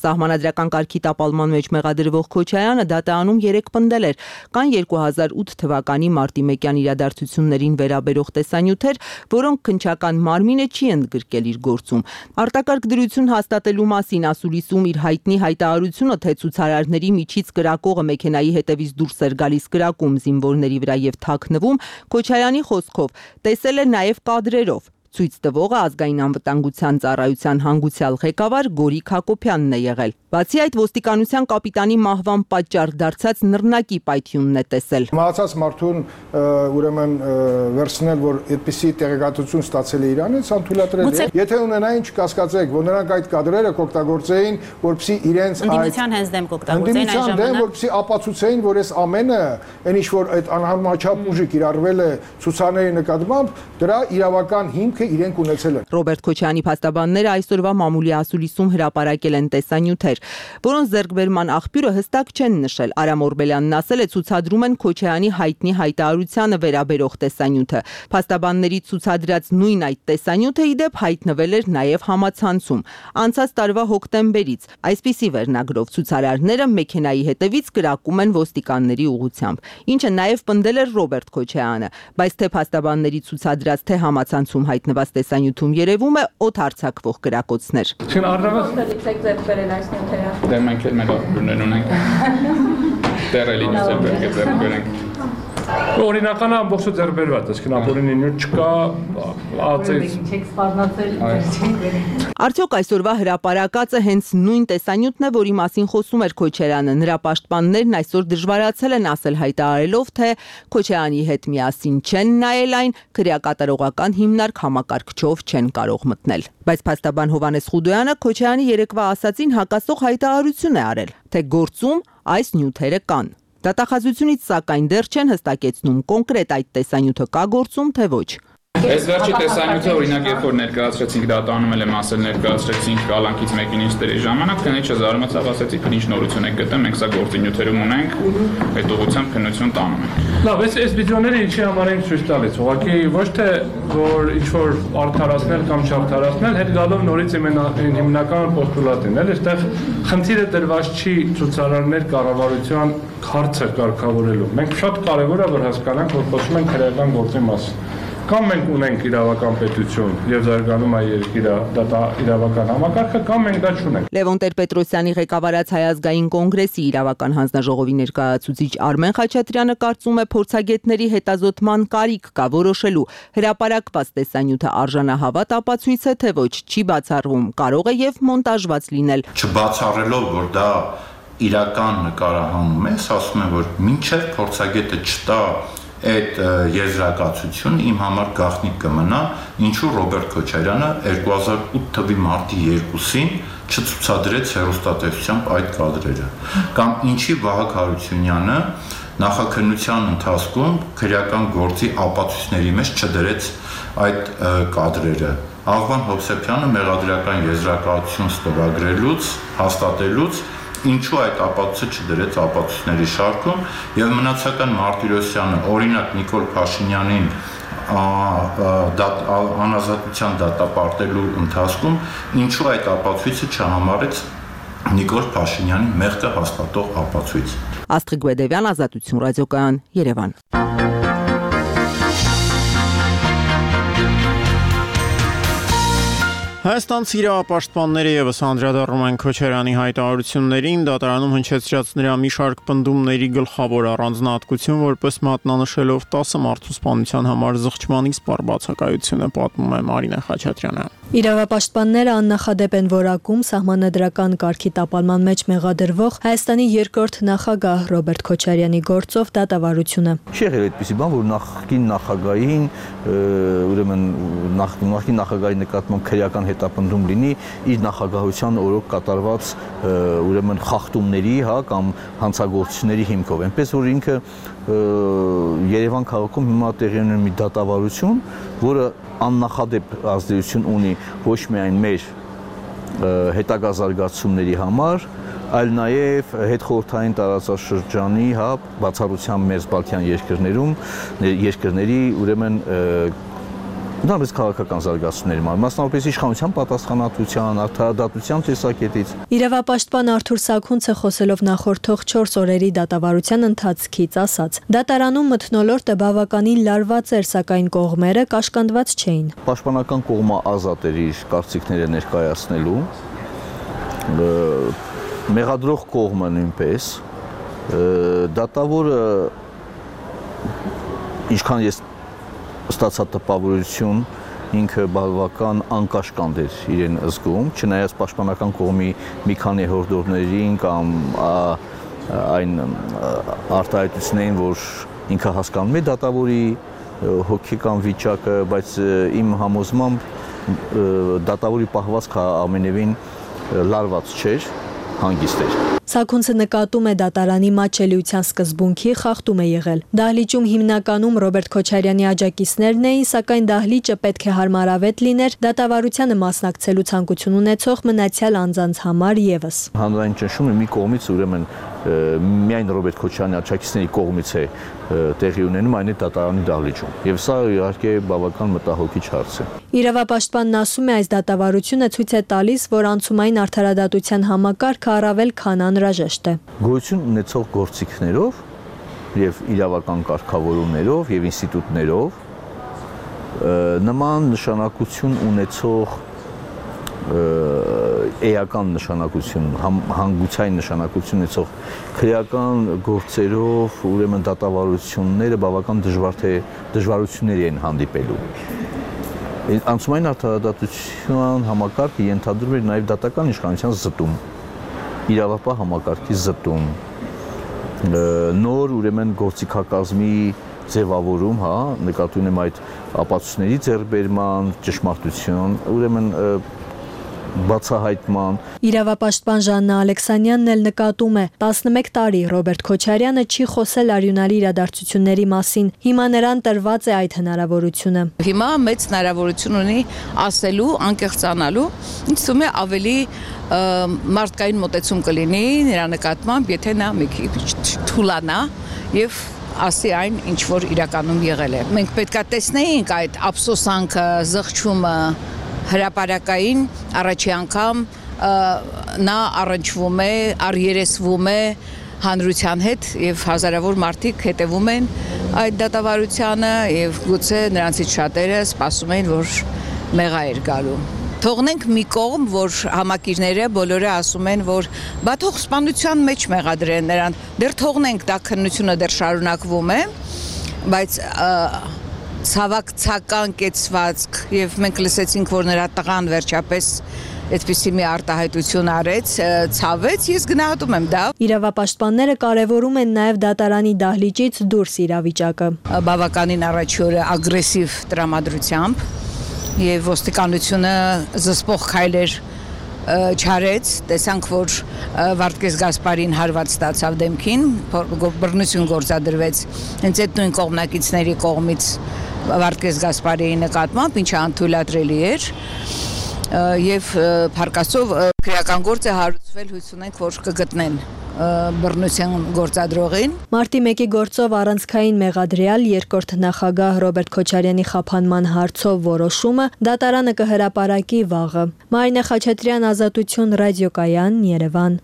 Սահմանադրական կարգի տապալման մեջ մեղադրվող Քոչարյանը դատարանում 3 պնդել էր։ Կան 2008 թվականի մարտի 1-յան իրադարձություններին վերաբերող տեսանյութեր, որոնք քննչական մարմինը չի ընդգրկել իր գործում։ Արտակարգ դրություն հաստատելու մասին ասուլիսում իր հայտնի հայտարարությունը, թե ցուցարարների միջից կրակողը մեքենայի հետևից դուրս էր գալիս կրակում զինվորների վրա եւ թաքնվում, Քոչարյանի խոսքով տեսել է նաեւ կադրերով։ Ցույց տվողը ազգային անվտանգության ծառայության հանգուցյալ ղեկավար Գորիկ Հակոբյանն է եղել։ Բացի այդ, ոստիկանության կապիտանի մահվան պատճառ դարձած նռնակի պայթյունն է տեսել։ Մահացած մարդուն ուրեմն վերցնել, որ այդպիսի տեղեկատվություն ստացել է Իրանից, անթույլատրել է։ Եթե ունենային չկասկածեք, որ նրանք այդ կադրերը կօգտագործեին, որպեսզի իրենց ընդդիմության հենց դեմ կօգտագործեին այն ժամանակ, որպեսզի ապացուցեին, որ այս ամենը, այն ինչ որ այդ անհամաչափ ուժը կիրառվել է ցուցարների նկատմամբ, դրա իրավական հիմքը իրենք ունեցել են։ Ռոբերտ Քոչարյանի փաստաբանները այսօրվա մամուլի ասուլիսում հրապարակել են տեսանյութեր, որոնց ձեռքբերման աղբյուրը հստակ չեն նշել։ Արամ Օրբելյանն ասել է, ցուցադրում են Քոչարյանի հայտնի հայտարարությանը վերաբերող տեսանյութը։ Փաստաբանների ցուցադրած նույն այդ տեսանյութը ի դեպ հայտնվել էր նաև համացանցում անցած տարվա հոկտեմբերից։ Այսպիսի վերնագրով ցուցարարները մեքենայի հետևից կրակում են ոստիկանների ուղղությամբ, ինչը նաև պնդել էր Ռոբերտ Քոչարյանը, բայց թե փաստաբանների ցուցադրած թե համացանցում հայտնված տեսանյութում երևում է օդարձակվող կրակոցներ։ Չեն առնվազն Դե մենք էլ մեր աղբյուրներ ունենք։ Դեռ ձեռք Օրինականը ամբողջը ձեռբերված է, այսինքն ապօրինի նյութ չկա, Արդյոք այսօրվա հրապարակածը հենց նույն տեսանյութն է, որի մասին խոսում էր Քոչարյանը։ Նրա պաշտպաններն այսօր դժվարացել են ասել հայտարարելով, թե Քոչարյանի հետ միասին չեն նայել այն, քրեակատարողական հիմնարկ համակարգչով չեն կարող մտնել։ Բայց փաստաբան Հովհաննես Խուդոյանը Քոչարյանի երեկվա ասացին հակասող հայտարարություն է արել, թե գործում այս նյութերը կան։ Դատախազությունից սակայն դեռ չեն հստակեցնում կոնկրետ այդ տեսանյութը կա գործում, թե ոչ։ Այս վերջի տեսանյութը օրինակ երբ որ ներկայացրեցինք դատանում էլ եմ ասել ներկայացրեցինք կալանքից մեկին ինստերի ժամանակ քննիչ զարմացավ ասեցի քննիչ նորություն եք գտել մենք սա գործի նյութերում ունենք այդ ուղղությամբ քննություն տանում ենք։ Լավ, այս վիդեոները ինչի համար են ցույց տալիս։ Ուղղակի ոչ թե որ ինչ որ արդարացնել կամ չարդարացնել, հետ գալով նորից հիմնական պոստուլատին, էլ այստեղ խնդիրը դրված չի ցուցարարներ կառավարության հարցը կարգավորելու։ Մենք շատ կարևոր է որ հասկանանք, որ խոսում ենք քրեական գործի մասին։ Կամ մենք ունենք իրավական պետություն եւ զարգանում է երկիրը, դա իրավական համակարգը, կամ մենք դա չունենք։ Լևոն Տեր-Պետրոսյանի ղեկավարած Հայ ազգային կոնգրեսի իրավական հանձնաժողովի ներկայացուցիչ Արմեն Խաչատրյանը կարծում է փորձագետների հետազոտման կարիք կա որոշելու հրապարակված տեսանյութը արժանահավատ ապացույց է, թե ոչ, չի բացառվում, կարող է եւ մոնտաժված լինել։ Չբացառելով, որ դա իրական նկարահանում է, ասում եմ, որ մինչև փորձագետը չտա այդ եզրակացությունը իմ համար գաղտնիք կմնա, ինչու Ռոբերտ Քոչարյանը 2008 թվականի մարտի 2-ին չցուցադրեց հեռուստատեսությամբ այդ կադրերը, կամ ինչի Վահագ Հարությունյանը նախաքննության ընթացքում քրեական գործի ապացույցների մեջ չդրեց այդ կադրերը։ Աղվան Հովսեփյանը մեղադրական եզրակացություն ստորագրելուց, հաստատելուց ինչու այդ ապացույցը չդրեց ապացույցների շարքում եւ մնացական Մարտիրոսյանը օրինակ Նիկոլ Փաշինյանին անազատության դատապարտելու ընթացքում ինչու այդ ապացույցը չհամարեց Նիկոլ Փաշինյանի մեղքը հաստատող ապացույց։ Աստղիկ Բեդևյան, Ազատություն ռադիոկայան, Երևան։ Հայաստանցի իրավապաշտպանները եւս անդրադառնում են Քոչարյանի հայտարարություններին, դատարանում հնչեցրած նրա մի շարք պնդումների գլխավոր առանձնահատկություն, որպես մատնանշելով 10 մարդու սպանության համար զղջման իսպառ բացակայությունը, պատմում է Մարինե Խաչատրյանը։ Իրավապաշտպանները աննախադեպ են որակում սահմանադրական կարգի տապալման մեջ մեղադրվող Հայաստանի երկրորդ նախագահ Ռոբերտ Քոչարյանի գործով դատավարությունը։ Չի եղել այդպիսի բան, որ նախկին նախագահին, ուրեմն նախկին նախագահի նկատմամբ քրեական հետապնդում լինի իր նախագահության օրոք կատարված ուրեմն խախտումների, հա, կամ հանցագործությունների հիմքով։ Այնպես որ ինքը Երևան քաղաքում հիմա տեղի ունի մի դատավարություն, որը աննախադեպ ազդեցություն ունի ոչ միայն մեր հետագա զարգացումների համար, այլ նաև հետխորհրդային տարածաշրջանի, հա, բացառությամբ մեր Բալթյան երկրների ուրեմն Ընդհանրապես քաղաքական զարգացումների համար, մասնավորապես իշխանության պատասխանատվության, արդարադատության տեսակետից։ Իրավապաշտպան Արթուր Սաքունցը խոսելով նախորդող 4 օրերի դատավարության ընթացքից ասաց. դատարանում մթնոլորտը բավականին լարված էր, սակայն կողմերը կաշկանդված չէին։ Պաշտպանական կողմը ազատ էր իր կարծիքները ներկայացնելու, մեղադրող կողմը նույնպես, դատավորը ինչքան ես ստացա տպավորություն, ինքը բավական անկաշկանդ էր իրեն զգում, չնայած պաշտպանական կողմի մի քանի հորդորներին կամ այն արտահայտություններին, որ ինքը հասկանում է դատավորի հոգեկան վիճակը, բայց իմ համոզմամբ դատավորի պահվածքը ամենևին լարված չէր, հանգիստ էր։ Սաքունցը նկատում է դատարանի մատչելիության սկզբունքի խախտում է եղել։ Դահլիճում հիմնականում Ռոբերտ Քոչարյանի աջակիցներն էին, սակայն դահլիճը պետք է հարմարավետ լիներ դատավարությանը մասնակցելու ցանկություն ունեցող մնացյալ անձանց համար եւս։ Հանրային ճնշումը մի կողմից ուրեմն միայն Ռոբերտ Քոչարյանի աջակիցների կողմից է տեղի ունենում, այն է դատարանի դահլիճում։ Եվ սա իհարկե բավական մտահոգիչ հարց է։ Իրավապաշտպանն ասում է, այս դատավարությունը ցույց է տալիս, որ անցումային արդարադատության համակարգը առավել քան անհրաժեշտ է։ Գոյություն ունեցող գործիքներով եւ իրավական կարգավորումներով եւ ինստիտուտներով նման նշանակություն ունեցող էական նշանակություն, հանգուցային նշանակություն ունեցող քրեական գործերով ուրեմն դատավարությունները բավական դժվարությունների են հանդիպելու։ Անցումային արդարադատության համակարգը ենթադրում էր նաև դատական իշխանության զտում, իրավապահ համակարգի զտում, նոր ուրեմն գործիքակազմի ձևավորում, նկատի ունեմ այդ ապացույցների ձեռքբերման, ճշմարտություն, ուրեմն բացահայտման։ Իրավապաշտպան Ժաննա Ալեքսանյանն էլ նկատում է, 11 տարի Ռոբերտ Քոչարյանը չի խոսել արյունալի իրադարձությունների մասին։ Հիմա նրան տրված է այդ հնարավորությունը։ Հիմա մեծ հնարավորություն ունի ասելու, անկեղծանալու, ինձ թվում է ավելի մարդկային մոտեցում կլինի նրա նկատմամբ, եթե նա մի քիչ թուլանա եւ ասի այն, ինչ որ իրականում եղել է։ Մենք պետքա տեսնեինք այդ ափսոսանքը, զղջումը հրապարակային առաջի անգամ նա առնչվում է, առերեսվում է հանրության հետ եւ հազարավոր մարդիկ հետևում են այդ դատավարությանը եւ գուցե նրանցից շատերը սպասում են, որ մեղա էր գալու։ Թողնենք մի կողմ, որ համակիրները բոլորը ասում են, որ բա թող սպանության մեջ մեղադրեն նրան, դեռ թողնենք դա քննությունը դեռ շարունակվում է, բայց ցավակցական կեցվածք եւ մենք լսեցինք, որ նրա տղան վերջապես այդպիսի մի արտահայտություն արեց, ցավեց, ես գնահատում եմ դա։ Իրավապաշտպանները կարևորում են նաև դատարանի դահլիճից դուրս իրավիճակը։ Բավականին առաջի օրը ագրեսիվ տրամադրությամբ եւ ոստիկանությունը զսպող քայլեր չարեց, տեսանք, որ Վարդգես Գասպարին հարված ստացավ դեմքին, բռնություն գործադրվեց հենց այդ նույն կողմնակիցների կողմից Վարդգես Գասպարի նկատմամբ, ինչը անթույլատրելի էր եւ փառքաստով քրեական գործ է հարուցվել, հույս ունենք, որ կգտնեն բռնության գործադրողին։ Մարտի 1-ի գործով առանցքային մեղադրյալ երկրորդ նախագահ Ռոբերտ Քոչարյանի խափանման հարցով որոշումը դատարանը կհրապարակի վաղը։ Մարինե Խաչատրյան, Ազատություն, ռադիոկայան, Երևան։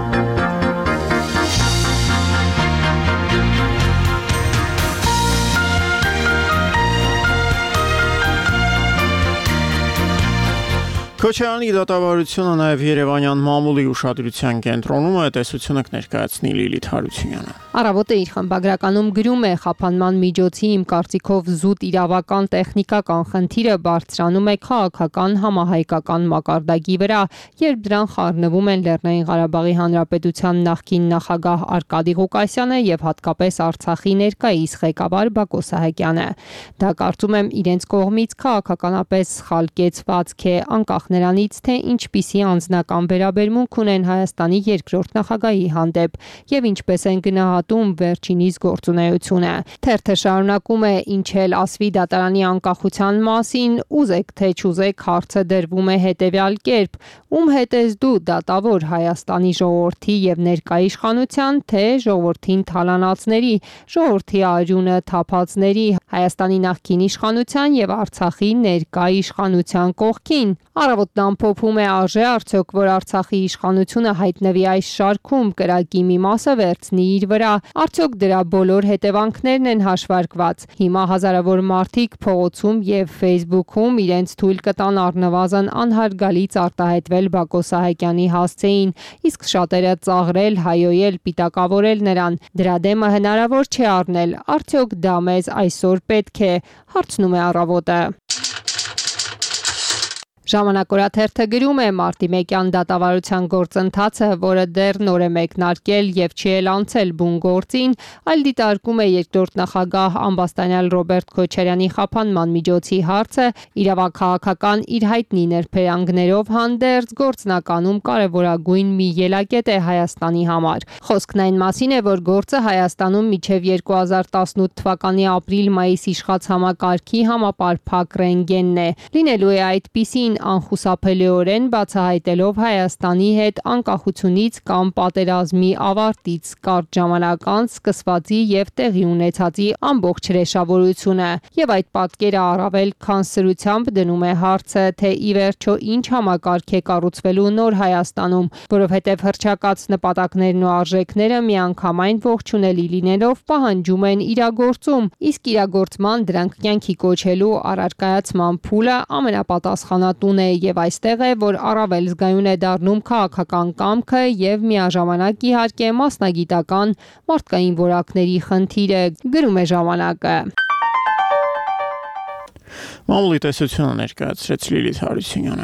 Քոչարյանի դատավարությունը նաև Երևանյան մամուլի ուշադրության կենտրոնում է, տեսությունը կներկայացնի Լիլիթ Հարությունյանը։ Առավոտը իր խմբագրականում գրում է, խափանման միջոցի իմ կարծիքով զուտ իրավական տեխնիկական խնդիրը բարձրանում է քաղաքական համահայկական մակարդակի վրա, երբ դրան խառնվում են Լեռնային Ղարաբաղի Հանրապետության նախկին նախագահ Արկադի Ղուկասյանը եւ հատկապես Արցախի ներկայիս ղեկավար Բակո Սահակյանը։ Դա կարծում եմ իրենց կողմից քաղաքականապես սխալ կեցվածք է, անկախ նրանից, թե ինչպիսի անձնական վերաբերմունք ունեն Հայաստանի երկրորդ նախագահի հանդեպ եւ ինչպես են գնահատում վերջինիս գործունեությունը։ Թերթը շարունակում է. ինչ էլ ասվի դատարանի անկախության մասին, ուզեք թե չուզեք, հարցը դրվում է հետեւյալ կերպ. ում հետ ես դու, դատավոր, Հայաստանի ժողովրդի եւ ներկա իշխանության, թե ժողովրդին թալանածների, ժողովրդի արյունը թափածների, Հայաստանի նախկին իշխանության եւ Արցախի ներկա իշխանության կողքին։ Առավոտն ամփոփում է արժե արդյոք, որ Արցախի իշխանությունը հայտնվի այս շարքում, կրակի մի մասը վերցնի իր վրա, արդյոք դրա բոլոր հետևանքներն են հաշվարկված։ Հիմա հազարավոր մարդիկ փողոցում եւ Facebook-ում իրենց թույլ կտան առնվազն անհարգալից արտահայտվել Բակո Սահակյանի հասցեին, իսկ շատերը ծաղրել, հայոյել, պիտակավորել նրան։ Դրա դեմը հնարավոր չէ առնել, արդյոք դա մեզ այսօր պետք է, հարցնում է Առավոտը։ Ժամանակ օրաթերթը գրում է. մարտի 1-յան դատավարության գործընթացը, որը դեռ նոր է մեկնարկել եւ չի էլ անցել բուն գործին, այլ դիտարկում է երկրորդ նախագահ ամբաստանյալ Ռոբերտ Քոչարյանի խափանման միջոցի հարցը, իրավաքաղաքական իր հայտնի ներբերանգներով հանդերձ գործնականում կարևորագույն մի ելակետ է Հայաստանի համար։ Խոսքն այն մասին է, որ գործը Հայաստանում մինչև 2018 թվականի ապրիլ-մայիս իշխած համակարգի համապարփակ ռենտգենն է։ Լինելու է այդպիսին անխուսափելիորեն բացահայտելով Հայաստանի հետ անկախությունից կամ պատերազմի ավարտից կարճ ժամանակ անց սկսվածի եւ տեղի ունեցածի ամբողջ հրեշավորությունը, եւ այդ պատկերը առավել քան սրությամբ դնում է հարցը, թե ի վերջո ինչ համակարգ է կառուցվելու նոր Հայաստանում, որովհետեւ հռչակած նպատակներն ու արժեքները միանգամայն ողջունելի լինելով պահանջում են իրագործում, իսկ իրագործման դրանք կյանքի կոչելու առարկայացման փուլը ամենապատասխանատուն է եւ այստեղ է, որ առավել զգայուն է դառնում քաղաքական կամքը եւ միաժամանակ իհարկե մասնագիտական մարդկային որակների խնդիրը, գրում է ժամանակը։ Մամուլի տեսությունը ներկայացրեց Լիլիթ Հարությունյանը։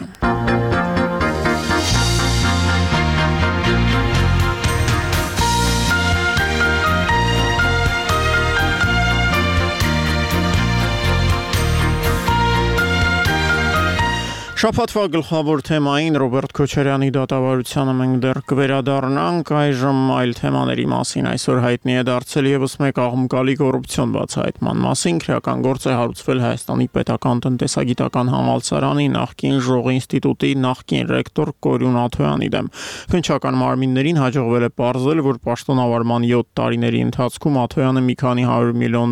Շաբաթվա գլխավոր թեմային Ռոբերտ Քոչարյանի դատավարությանը մենք դեռ կվերադառնանք, այժմ այլ թեմաների մասին այսօր հայտնի է դարձել եւս մեկ աղմկալի կոռուպցիոն բացահայտման մասին, քրեական գործ է հարուցվել Հայաստանի պետական տնտեսագիտական համալսարանի նախկին Ժողովրդի ինստիտուտի նախկին ռեկտոր Կորյուն Աթոյանի դեմ։ Քննչական մարմիններին հաջողվել է պարզել, որ պաշտոնավարման 7 տարիների ընթացքում Աթոյանը մի քանի 100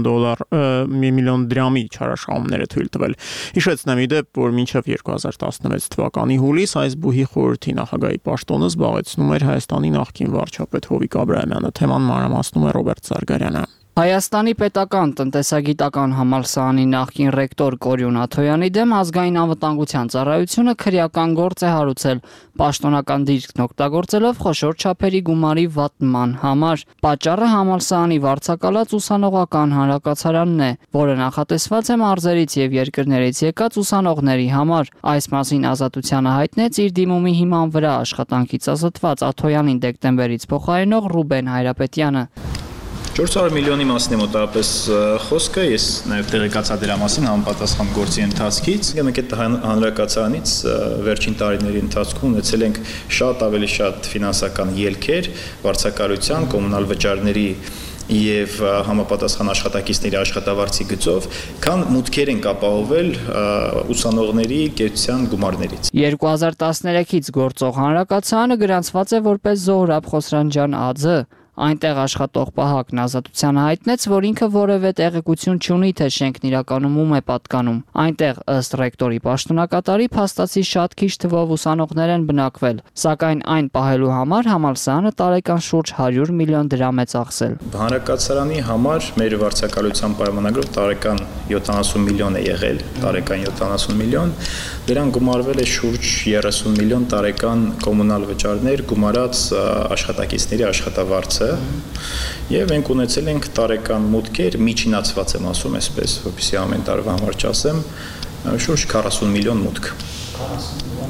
միլիոն դրամի չարաշահումներ է թույլ տվել։ Հիշեցնեմ ի դեպ, որ մինչև 2016 թվականի հուլիս այս բուհի խորհրդի նախագահի պաշտոնը զբաղեցնում էր Հայաստանի նախկին վարչապետ Հովիկ Աբրահամյանը։ Թեման մանրամասնում է Ռոբերտ Զարգարյանը։ Հայաստանի պետական տնտեսագիտական համալսարանի նախկին ռեկտոր Կորյուն Աթոյանի դեմ ազգային անվտանգության ծառայությունը քրեական գործ է հարուցել պաշտոնական դիրքն օգտագործելով խոշոր չափերի գումարի վատնման համար։ Պատճառը համալսարանի վարձակալած ուսանողական հանրակացարանն է, որը նախատեսված է մարզերից եւ երկրներից եկած ուսանողների համար։ Այս մասին Ազատությանը հայտնեց իր դիմումի հիման վրա աշխատանքից ազատված Աթոյանին դեկտեմբերից փոխարինող Ռուբեն Հայրապետյանը։ 400 միլիոնի մասին է մոտավորապես խոսքը, ես նաև տեղեկացա դրա մասին համապատասխան գործի ընթացքից։ Մենք այդ հանրակացարանից վերջին տարիների ընթացքում ունեցել ենք ավելի շատ ֆինանսական ելքեր, վարձակալության, կոմունալ վճարների եւ համապատասխան աշխատակիցների աշխատավարձի գծով, քան մուտքեր են ապահովել ուսանողների կեցության գումարներից։ 2013-ից գործող հանրակացարանը գրանցված է որպես Զոհրաբ Խոսրանջան ԱՁ։ Այնտեղ աշխատող Պահակն Ազատությանը հայտնեց, որ ինքը որևէ տեղեկություն չունի, թե շենքն իրականում ում է պատկանում։ Այնտեղ ըստ ռեկտորի պաշտոնակատարի փաստացի շատ քիչ թվով ուսանողներ են բնակվել, սակայն այն պահելու համար համալսարանը տարեկան շուրջ 100 միլիոն դրամ է ծախսել։ Հանրակացարանի համար մեր վարձակալության պայմանագրով տարեկան 70 միլիոն է եղել, տարեկան 70 միլիոն, դրան գումարվել է շուրջ 30 միլիոն տարեկան կոմունալ վճարներ, գումարած աշխատակիցների աշխատավարձը եւ մենք ունեցել ենք տարեկան մուտքեր, միջինացված եմ ասում այսպես, որպեսզի ամեն տարվա համար չասեմ, շուրջ 40 միլիոն մուտք։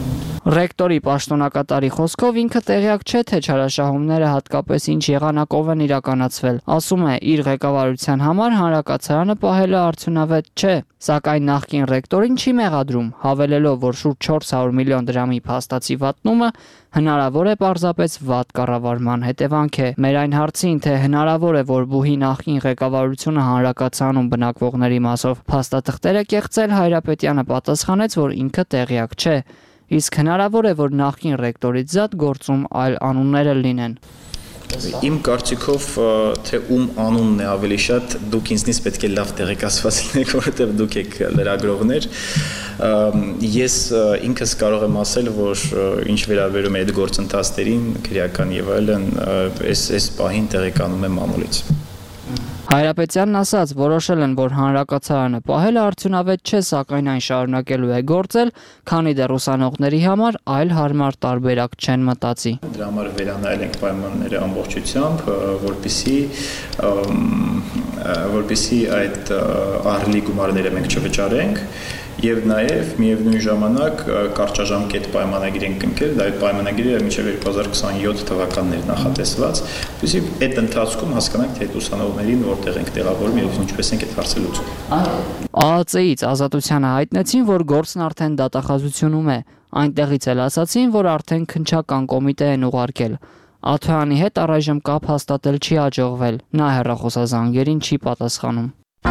Ռեկտորի պաշտոնակատարի խոսքով ինքը տեղյակ չէ, թե չարաշահումները հատկապես ինչ եղանակով են իրականացվել։ Ասում է, իր ղեկավարության համար հանրակացարանը պահելը արդյունավետ չէ, սակայն նախկին ռեկտորին չի մեղադրում, հավելելով, որ շուրջ 400 միլիոն դրամի փաստացի վատնումը հնարավոր է պարզապես վատ կառավարման հետևանք է։ Մեր այն հարցին, թե հնարավոր է, որ բուհի նախկին ղեկավարությունը հանրակացարանում բնակվողների մասով փաստաթղթեր է կեղծել, Հայրապետյանը պատասխանեց, որ ինքը տեղյակ չէ։ Իսկ հնարավոր է, որ նախկին ռեկտորից զատ գործում այլ անուններ լինեն։ Իմ կարծիքով, թե ում անունն է ավելի շատ, դուք ինձնից պետք է լավ տեղեկացված լինեք, որովհետև դուք եք լրագրողներ։ Ես ինքս կարող եմ ասել, որ ինչ վերաբերում է այդ գործընթացներին, քրեական եւ այլն, այս պահին տեղեկանում եմ մամուլից։ Հայրապետյանն ասաց, որոշել են, որ հանրակացարանը պահելը արդյունավետ չէ, սակայն այն շարունակելու է գործել, քանի դեռ ուսանողների համար այլ հարմար տարբերակ չեն մտածի։ Դրա համար վերանայել ենք պայմանները ամբողջությամբ, որպեսզի այդ ահռելի գումարները մենք չվճարենք եւ նաեւ միևնույն ժամանակ կարճաժամկետ պայմանագիր ենք ընկել, այդ պայմանագիրը մինչեւ 2027 թվականն էր նախատեսված, որպեսզի այդ ընթացքում հասկանանք, թե այդ ուսանողներին որտեղ ենք տեղավորում եւ ինչպես ենք այդ հարցը լուծում։ ԱԱԾ-ից Ազատությանը հայտնեցին, որ գործն արդեն դատախազությունում է, այնտեղից էլ ասացին, որ արդեն քննչական կոմիտե են ուղարկել։ Աթոյանի հետ առայժմ կապ հաստատել չի հաջողվել, նա հեռախոսազանգերին չի պատասխանում։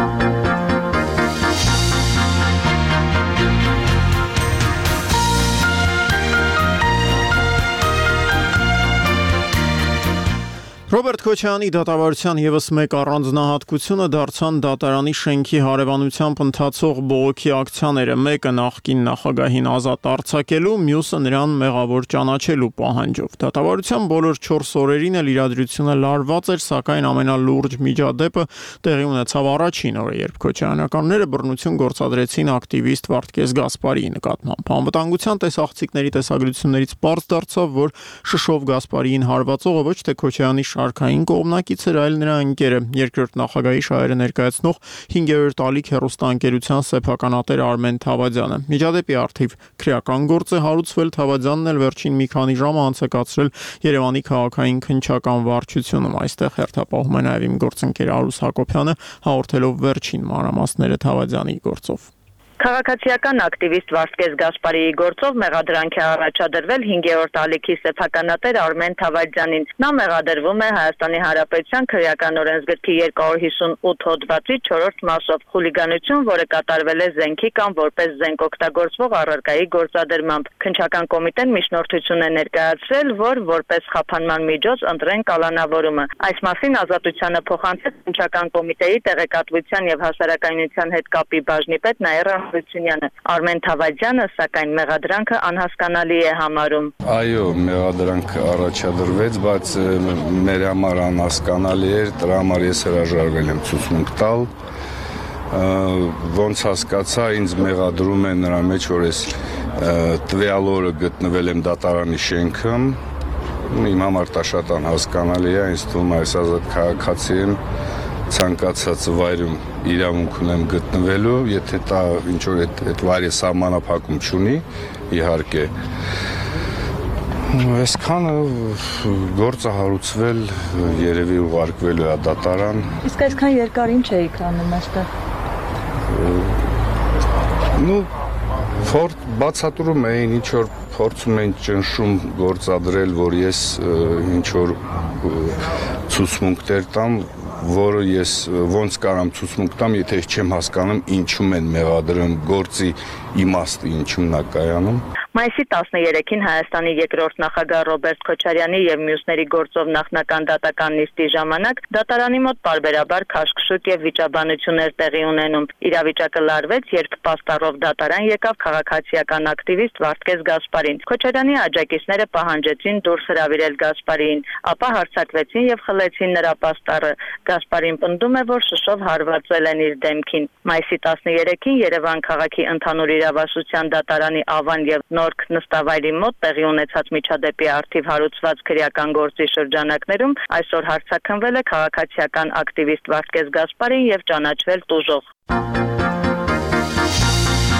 Ռոբերտ Քոչարյանի դատավարության եւս մեկ առանձնահատկությունը դարձան դատարանի շենքի հարևանությամբ ընթացող բողոքի ակցիաները, մեկը նախկին նախագահին ազատ արձակելու, մյուսը նրան մեղավոր ճանաչելու պահանջով։ Դատավարության բոլոր 4 օրերին էլ իրադրությունը լարված էր, սակայն ամենալուրջ միջադեպը տեղի ունեցավ առաջին օրը, երբ քոչարյանականները բռնություն գործադրեցին ակտիվիստ Վարդգես Գասպարիի նկատմամբ։ Անվտանգության տեսախցիկների տեսագրություններից պարզ դարձավ, որ շշով Գասպարիին հարվածողը ոչ թե Քոչարյանի շարքային կողմնակից էր, այլ նրա ընկերը, երկրորդ նախագահի շահերը ներկայացնող 5-րդ ալիք հեռուստաընկերության սեփականատեր Արմեն Թավադյանը։ Միջադեպի առթիվ քրեական գործ է հարուցվել, Թավադյանն էլ վերջին մի քանի ժամ անցկացրել Երևանի քաղաքային քննչական վարչությունում։ Այստեղ հերթապահում է նաև իմ գործընկեր Արուս Հակոբյանը, հաղորդելով վերջին մանրամասները Թավադյանի գործով։ Քաղաքացիական ակտիվիստ Վարդգես Գասպարիի գործով մեղադրանք է առաջադրվել 5-րդ ալիքի սեփականատեր Արմեն Թավադյանին։ Նա մեղադրվում է Հայաստանի Հանրապետության քրեական օրենսգրքի 258 հոդվածի 4-րդ մասով խուլիգանություն, որը կատարվել է զենքի կամ որպես զենք օգտագործվող առարկայի գործադրմամբ։ Քննչական կոմիտեն միջնորդություն է ներկայացրել, որ որպես խափանման միջոց ընտրեն կալանավորումը։ Այս մասին Ազատությանը փոխանցեց քննչական կոմիտեի տեղեկատվության եւ հասարակայնության հետ կապի բաժնի պետ Նաիրա Արմեն Թավադյանը, սակայն մեղադրանքը անհասկանալի է համարում։ Այո, մեղադրանք առաջադրվեց, բայց մեր համար անհասկանալի էր, դրա համար ես հրաժարվել եմ ցուցմունք տալ։ Ոնց հասկացա, ինձ մեղադրում են նրա մեջ, որ ես տվյալ օրը գտնվել եմ դատարանի շենքում։ Իմ համար դա շատ անհասկանալի է, ինձ թվում է այս ազատ քաղաքացի եմ, ցանկացած վայրում իրավունք ունեմ գտնվելու, եթե դա ինչ որ այդ վայրի սահմանափակում չունի, իհարկե։ Այսքանը գործը հարուցվել, երևի ուղարկվելու է դատարան։ Իսկ այսքան երկար ինչ էիք անում այստեղ։ Բացատրում էին, ինչ որ փորձում էին ճնշում գործադրել, որ ես ինչ որ ցուցմունքներ տամ, որը ես ոնց կարամ ցուցմունք տամ, եթե ես չեմ հասկանում ինչում են մեղադրում, գործի իմաստը ինչումն է կայանում։ Մայիսի 13-ին Հայաստանի երկրորդ նախագահ Ռոբերտ Քոչարյանի եւ մյուսների գործով նախնական դատական նիստի ժամանակ դատարանի մոտ պարբերաբար քաշքշուկ եւ վիճաբանություններ տեղի ունենում։ Իրավիճակը լարվեց, երբ պաստառով դատարան եկավ քաղաքացիական ակտիվիստ Վարդգես Գասպարին։ Քոչարյանի աջակիցները պահանջեցին դուրս հրավիրել Գասպարիին, ապա հարձակվեցին եւ խլեցին նրա պաստառը։ Գասպարին պնդում է, որ շշով հարվածել են իր դեմքին։ Մայիսի 13-ին Երևան քաղաքի ընդհանուր իրավասության դատարանի Ավան եւ Նորք նստավայրի մոտ տեղի ունեցած միջադեպի առթիվ հարուցված քրեական գործի շրջանակներում այսօր հարձակվել է քաղաքացիական ակտիվիստ Վարդգես Գասպարին եւ ճանաչվել տուժող։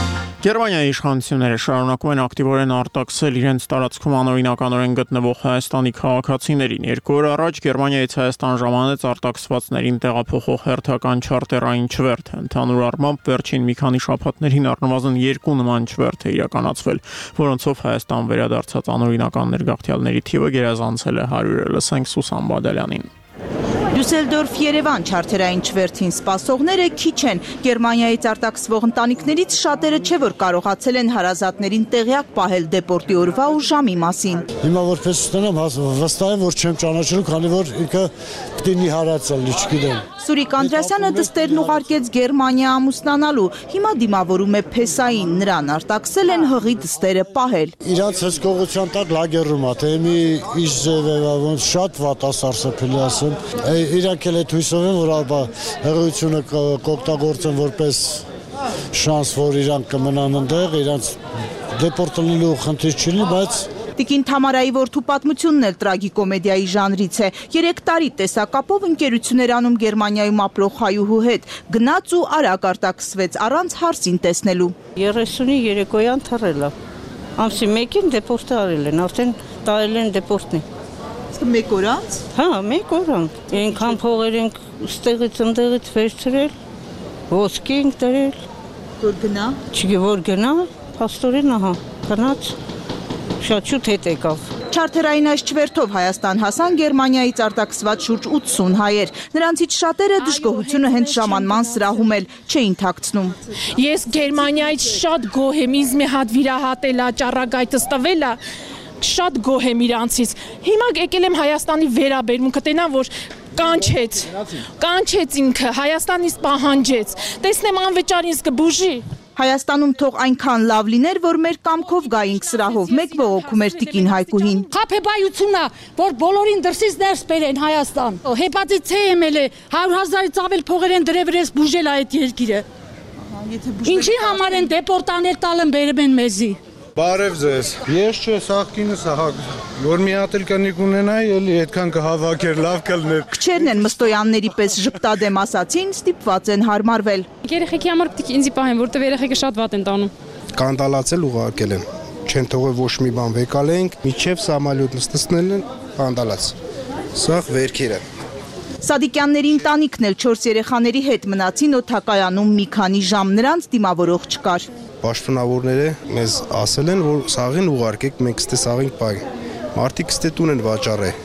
Գերմանիայի իշխանությունները շարունակում են ակտիվորեն արտաքսել իրենց տարածքում անօրինականորեն գտնվող Հայաստանի քաղաքացիներին։ 2 օր առաջ Գերմանիայից Հայաստան ժամանեց արտաքսվածներին տեղափոխող հերթական չարտերային չվերթ։ Ընդհանուր առմամբ վերջին մի քանի շաբաթներին առնվազն 2 նման չվերթ է իրականացվել, որոնցով Հայաստան վերադարձած անօրինական ներգաղթյալների թիվը գերազանցել է 100-ը։ Լսենք Սուսան Բադալյանին։ Դյուսելդորֆ-Երևան չարթերային չվերթին սպասողները քիչ են։ Գերմանիայից արտաքսվող ընտանիքներից շատերը չէ որ կարողացել են հարազատներին տեղյակ պահել դեպորտի օրվա ու ժամի մասին։ Հիմա որպես ստանամ վստահ եմ որ չեմ ճանաչելու, քանի որ ինքը պիտի հարացալ, չգիտեմ։ Սուրիկ Անդրեասյանը դստերն ուղարկեց Գերմանիա ամուսնանալու։ Հիմա դիմավորում է փեսային, նրան արտաքսել են հղի դստերը պահել։ Իրանց հսկողության տակ լագերում է, թե մի ինչ ձևը ոնց շատ վատ ասարսափելի ասեմ։ Իրանք էլ այդ հույսով են, որ հղիությունը կօգտագործեն որպես շանս, որ իրանք կմնան այնտեղ, իրանց դեպորտելու խնդիր չլինի, բայց Տիկին Թամարայի որդու պատմությունն էլ տրագիկոմեդիայի ժանրից է։ 3 տարի տեսակապով ընկերություններ անում Գերմանիայում ապրող հայուհու հետ, գնաց ու արագ արտաքսվեց առանց հարսին տեսնելու։ 30-ի երեկոյան թռել է։ Ամսի 1-ին դեպորտը արել են, արդեն տարել են դեպորտին։ Մեկ օր անց։ Հա, մեկ օր անց։ Այնքան փողեր ենք ստեղից ընդեղից վերցրել, ոսկի ենք դրել։ Որ գնա։ Որ գնա, փաստորեն ահա, գնաց։ Շատ շուտ հետ եկավ։ Չարթերային այս չվերթով Հայաստան հասան Գերմանիայից արտաքսված շուրջ 80 հայեր։ Նրանցից շատերը դժգոհությունը հենց ժամանման սրահում էլ չէին թաքցնում։ Ես Գերմանիայից շատ գոհ եմ, ինձ մի հատ վիրահատել է, ճառագայթս տվել է, շատ գոհ եմ իրանցից։ Հիմա եկել եմ Հայաստանի վերաբերմունքը տենամ, որ կանչեց ինքը, Հայաստանից պահանջեց։ Տեսնեմ անվճար ինձ կբուժի։ Հայաստանում թող այնքան լավ լիներ, որ մեր կամքով գայինք սրահով, մեկ բողոքում էր տիկին Հայկուհին։ Խաբեբայությունն է, որ բոլորին դրսից ներս բերեն Հայաստան։ Հեպատիտ C եմել է, 100,000-ից ավել փողեր են դրել վրես բուժել այդ երկիրը։ Ինչի համար են դեպորտանել տալն բերում են մեզի։ Բարև ձեզ։ Ես չէ, սաղկինս որ մի հատ էլ կնիկ ունենայի, էլի այդքան կհավաքեր, լավ կլներ։ Քչերն են Մստոյանների պես ժպտադեմ ասացին, ստիպված են հարմարվել։ Երեխեքի համար պետք է ինձի պահեն, որտեղ երեխեքը շատ վատ են տանում։ Կանդալացել ուղարկել են։ Չեն թողել ոչ մի բան վեկալենք, միջև սամալյոտ նստեցնել են, կանդալաց։ Սաղ վերքերը։ Սադիկյանների ընտանիքն էլ 4 երեխաների հետ մնացին օդակայանում մի քանի ժամ, նրանց դիմավորող չկար։ Պաշտոնավորները մեզ ասել են, որ սաղին ուղարկեք, մենք ստե սաղին պայ։ Մարդիկ ստե տուն են վաճառել։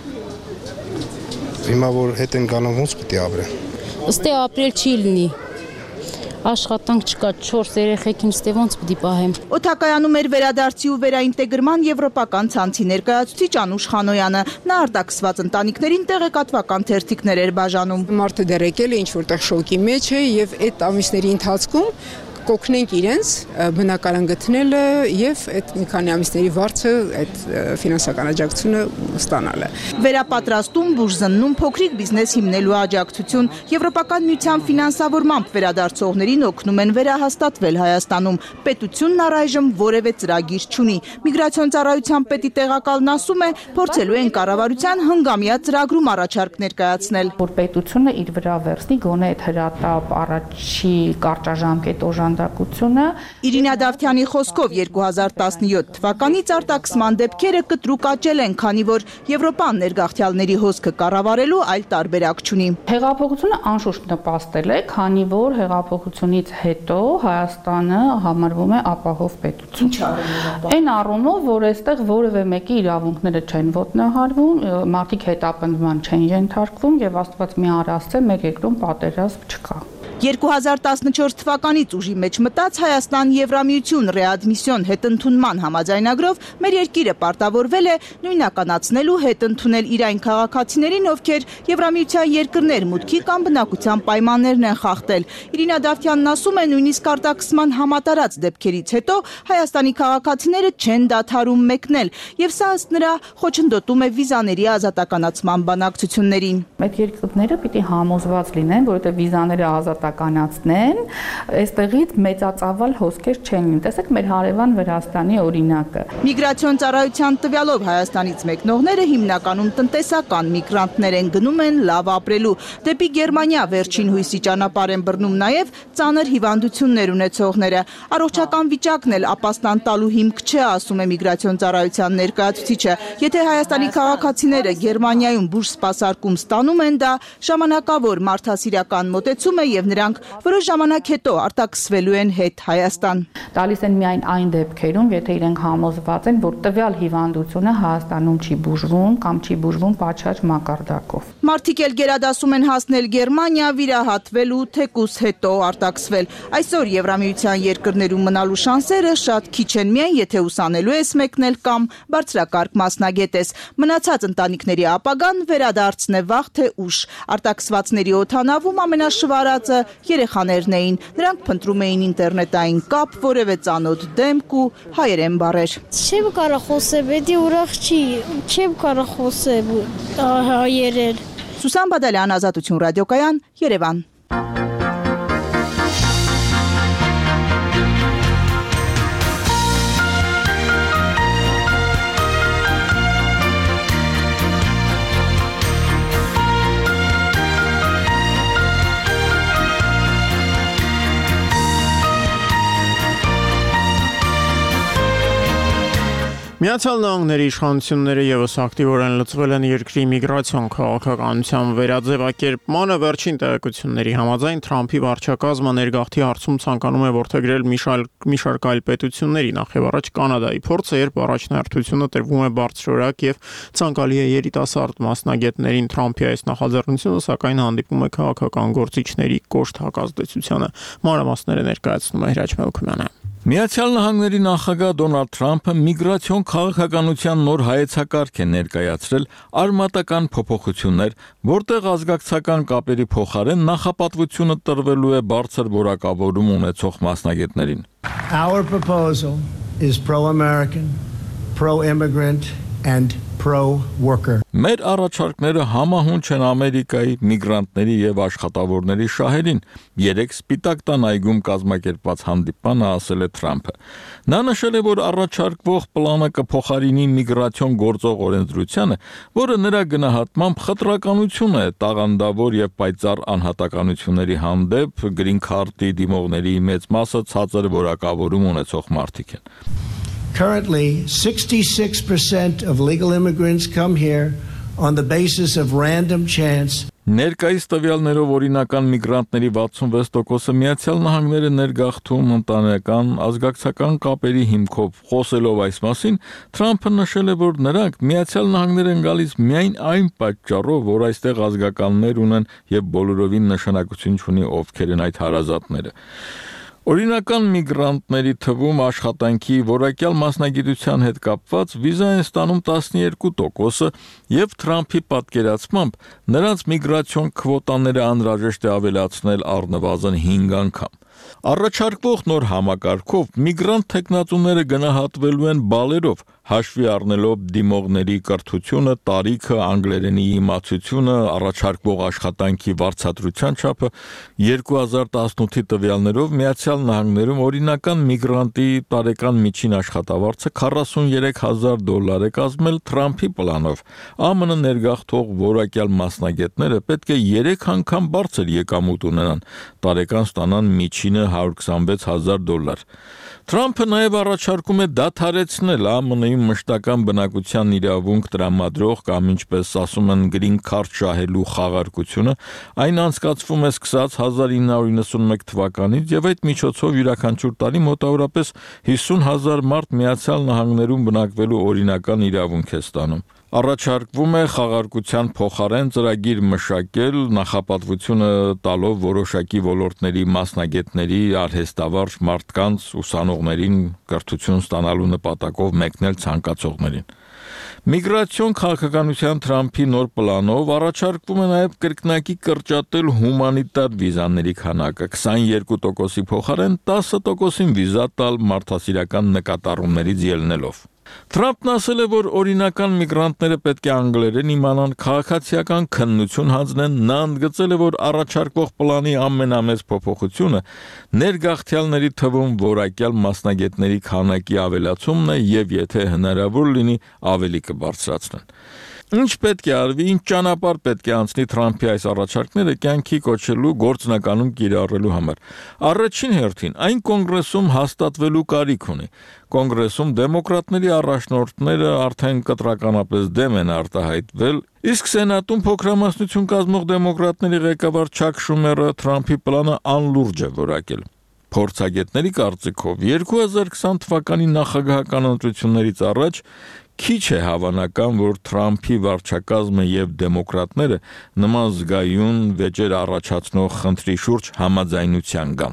Հիմա որ հետ են գալու ոնց պիտի ապրեն։ Ստե ապրել չի լինի։ Աշխատանք չկա, 4 երեխեքին ստե ոնց պիտի պահեմ։ Օդակայանում էր վերադարձի ու վերաինտեգրման եվրոպական ցանցի ներկայացուցիչ Անուշ Խանոյանը։ Նա արտաքսված ընտանիքներին տեղեկատվական թերթիկներ էր բաժանում։ Մարդը դեռ եկել է ինչ-որ տեղ շոկի մեջ է եւ այդ ամիսների ընթացքում կօգնենք իրենց բնակարան գտնելը եւ այդ մի քանի ամիսների վարձը այդ ֆինանսական աջակցությունը ստանալը։ Վերապատրաստում, բուժզննում, փոքրիկ բիզնես հիմնելու աջակցություն Եվրոպական միության ֆինանսավորմամբ վերադարձողներին օգնում են վերահաստատվել Հայաստանում։ Պետությունն առայժմ որևէ ծրագիր չունի։ Միգրացիոն ծառայության պետի տեղակալն ասում է, փորձելու են կառավարության հնգամյա ծրագրում առաջարկ ներկայացնել։ Որ պետությունը իր վրա վերցնի գոնե այդ հրատապ առաջի կարճաժամկետ օժանդակությունը։ Իրինա Դավթյանի խոսքով 2017 թվականից արտաքսման դեպքերը կտրուկ աճել են, քանի որ Եվրոպան ներգաղթյալների հոսքը կառավարելու այլ տարբերակ չունի։ Հեղափոխությունը անշուշտ նպաստել է, քանի որ հեղափոխությունից հետո Հայաստանը համարվում է ապահով պետություն։ Ինչ առումով։ Այն առումով, որ այստեղ որևէ մեկի իրավունքները չեն ոտնահարվում, մարդիկ հետապնդման չեն ենթարկվում եւ Աստված մի առասցե մեր երկրում պատերազմ չկա։ 2014 թվականից ուժի մեջ մտած Հայաստան Եվրամիություն ռեադմիսիոն հետընդունման համաձայնագրով մեր երկիրը պարտավորվել է նույնականացնելու հետընդունել իր այն քաղաքացիներին, ովքեր Եվրամիության երկրներ մուտքի կամ բնակության պայմաններն են խախտել։ Իրինա Դավթյանն ասում է, նույնիսկ արտաքսման համատարած դեպքերից հետո Հայաստանի քաղաքացիները չեն դադարում մեկնել, եւ սա ըստ նրա խոչընդոտում է վիզաների ազատականացման բանակցություններին։ Այդ երկրները պիտի համոզված լինեն, որովհետեւ վիզաները ազատ իրականացնեն, այստեղից մեծածավալ հոսքեր չեն լինի։ Տեսեք մեր հարևան Վրաստանի օրինակը։ Միգրացիոն ծառայության տվյալով Հայաստանից մեկնողները հիմնականում տնտեսական միգրանտներ են, գնում են լավ ապրելու։ Դեպի Գերմանիա վերջին հույսի ճանապարհ են բռնում նաև ծանր հիվանդություններ ունեցողները։ Առողջական վիճակն էլ ապաստան տալու հիմք չէ, ասում է միգրացիոն ծառայության ներկայացուցիչը։ Եթե Հայաստանի քաղաքացիները Գերմանիայում բուժ սպասարկում ստանում են, դա ժամանակավոր մարդասիրական մոտեցում է եւ նրանք որոշ ժամանակ հետո արտաքսվելու են հետ Հայաստան։ Տալիս են միայն այն դեպքերում, եթե իրենք համոզված են, որ տվյալ հիվանդությունը Հայաստանում չի բուժվում կամ չի բուժվում պատշաճ մակարդակով։ Մարդիկ էլ գերադասում են հասնել Գերմանիա, վիրահատվելու, թեկուզ հետո արտաքսվել։ Այսօր Եվրամիության երկրներում մնալու շանսերը շատ քիչ են, միայն եթե ուսանելու ես մեկնել կամ բարձրակարգ մասնագետ ես։ Մնացած ընտանիքների ապագան վերադարձն է վաղ թե ուշ։ Արտաքսվածների օդանավում ամենաշվարածը երեխաներն էին։ Նրանք փնտրում էին ինտերնետային կապ, որևէ ծանոթ դեմք ու հայերեն բառեր։ Չեմ կարող խոսել, պետք է ուրախ չի։ Չեմ կարող խոսել հայերեն։ Սուսան Բադալյան, Ազատություն ռադիոկայան, Երևան։ Միացյալ Նահանգների իշխանությունները ևս ակտիվորեն լծվել են երկրի միգրացիոն քաղաքականության վերաձևակերպմանը։ Վերջին տեղեկությունների համաձայն Թրամփի վարչակազմը ներգաղթի հարցում ցանկանում է որդեգրել մի շարք այլ պետությունների, նախ եւ առաջ Կանադայի փորձը, երբ առաջնահերթությունը տրվում է բարձրորակ եւ ցանկալի է երիտասարդ մասնագետներին։ Թրամփի այս նախաձեռնությունը սակայն հանդիպում է քաղաքական գործիչների կոշտ հակազդեցությանը։ Մանրամասները ներկայացնում է Հրաչ Մելքումյանը։ Միացյալ Նահանգների նախագահ Դոնալդ Թրամփը միգրացիոն քաղաքականության նոր հայեցակարգ է ներկայացրել արմատական փոփոխություններ, որտեղ ազգակցական կապերի փոխարեն նախապատվությունը տրվելու է բարձր որակավորում ունեցող մասնագետներին։ Our proposal is pro-American, pro-immigrant and pro-worker. Մեր առաջարկները համահունչ են Ամերիկայի միգրանտների եւ աշխատավորների շահերին։ Երեք Սպիտակ տան այգում կազմակերպված հանդիպանը ասել է Թրամփը։ Նա նշել է, որ առաջարկվող պլանը կփոխարինի միգրացիոն գործող օրենսդրությանը, որը նրա գնահատմամբ խտրականություն է տաղանդավոր եւ պայծառ անհատականությունների հանդեպ գրին քարտի դիմողների մեծ մասը ցածր որակավորում ունեցող մարդիկ են։ Currently, 66% of legal immigrants come here on the basis of random chance. Ներկայիս տվյալներով օրինական միգրանտների 66%-ը Միացյալ Նահանգները ներգաղթում ընտանեկան ազգակցական կապերի հիմքով։ Խոսելով այս մասին, Թրամփը նշել է, որ նրանք Միացյալ Նահանգներ են գալիս միայն այն պատճառով, որ այստեղ ազգականներ ունեն եւ բոլորովին նշանակություն չունի ովքեր են այդ հարազատները։ Օրինական միգրանտների թվում աշխատանքի որակյալ մասնագիտության հետ կապված վիզա են ստանում 12%-ը եւ Թրամփի պատկերացմամբ նրանց միգրացիոն քվոտաները անհրաժեշտ է ավելացնել առնվազն 5 անգամ։ Առաջարկվող նոր համակարգով միգրանտ տեխնատուները գնահատվելու են բալերով, հաշվի առնելով դիմողների կրթությունը, տարիքը, անգլերենի իմացությունը, առաջարկվող աշխատանքի վարձատրության չափը։ 2018-ի տվյալներով Միացյալ Նահանգներում օրինական միգրանտի տարեկան միջին աշխատավարձը $43,000 է կազմել Թրամփի պլանով։ ԱՄՆ ներգաղթող որակյալ մասնագետները պետք է 3 անգամ բարձր եկամուտ ունենան, տարեկան ստանան միջինը $126,000։ Թրամփը նաև առաջարկում է դադարեցնել ԱՄՆ-ի մշտական բնակության իրավունք տրամադրող կամ ինչպես ասում են green card շահելու խաղարկությունը, այն անցկացվում է սկսած 1991 թվականից եւ այդ միջոցով յուրաքանչյուր տարի մոտավորապես 50,000 մարդ Միացյալ Նահանգներում բնակվելու օրինական իրավունք է ստանում։ Առաջարկվում է խաղարկության փոխարեն ծրագիր մշակել, նախապատվությունը տալով որոշակի ոլորտների մասնագետների, արհեստավարժ մարդկանց, ուսանողներին կրթություն ստանալու նպատակով մեկնել ցանկացողներին։ Միգրացիոն քաղաքականության Թրամփի նոր պլանով առաջարկվում է նաև կրկնակի կրճատել հումանիտար վիզաների քանակը 22%-ի փոխարեն 10%-ին վիզա տալ մարդասիրական նկատառումներից ելնելով։ Թրամփն ասել է, որ օրինական միգրանտները պետք է անգլերեն իմանան, քաղաքացիական քննություն հանձնեն, նա ընդգծել է, որ առաջարկվող պլանի ամենամեծ փոփոխությունը ներգաղթյալների թվում որակյալ մասնագետների քանակի ավելացումն է եւ եթե հնարավոր լինի ավելի կբարձրացնեն։ Ինչ պետք է արվի, ինչ ճանապարհ պետք է անցնի Թրամփի այս առաջարկները կյանքի կոչելու գործնականում կիրառելու համար։ Առաջին հերթին այն կոնգրեսում հաստատվելու կարիք ունի։ Կոնգրեսում դեմոկրատների առաջնորդները արդեն կտրականապես դեմ են արտահայտվել, իսկ Սենատում փոքրամասնություն կազմող դեմոկրատների ղեկավար Չակ Շումերը Թրամփի պլանը անլուրջ է որակել։ Փորձագետների կարծիքով 2020 թվականի նախագահական ընտրություններից առաջ քիչ է հավանական, որ Թրամփի վարչակազմը եւ դեմոկրատները նման զգայուն վեճեր առաջացնող խնդրի շուրջ համաձայնության գան։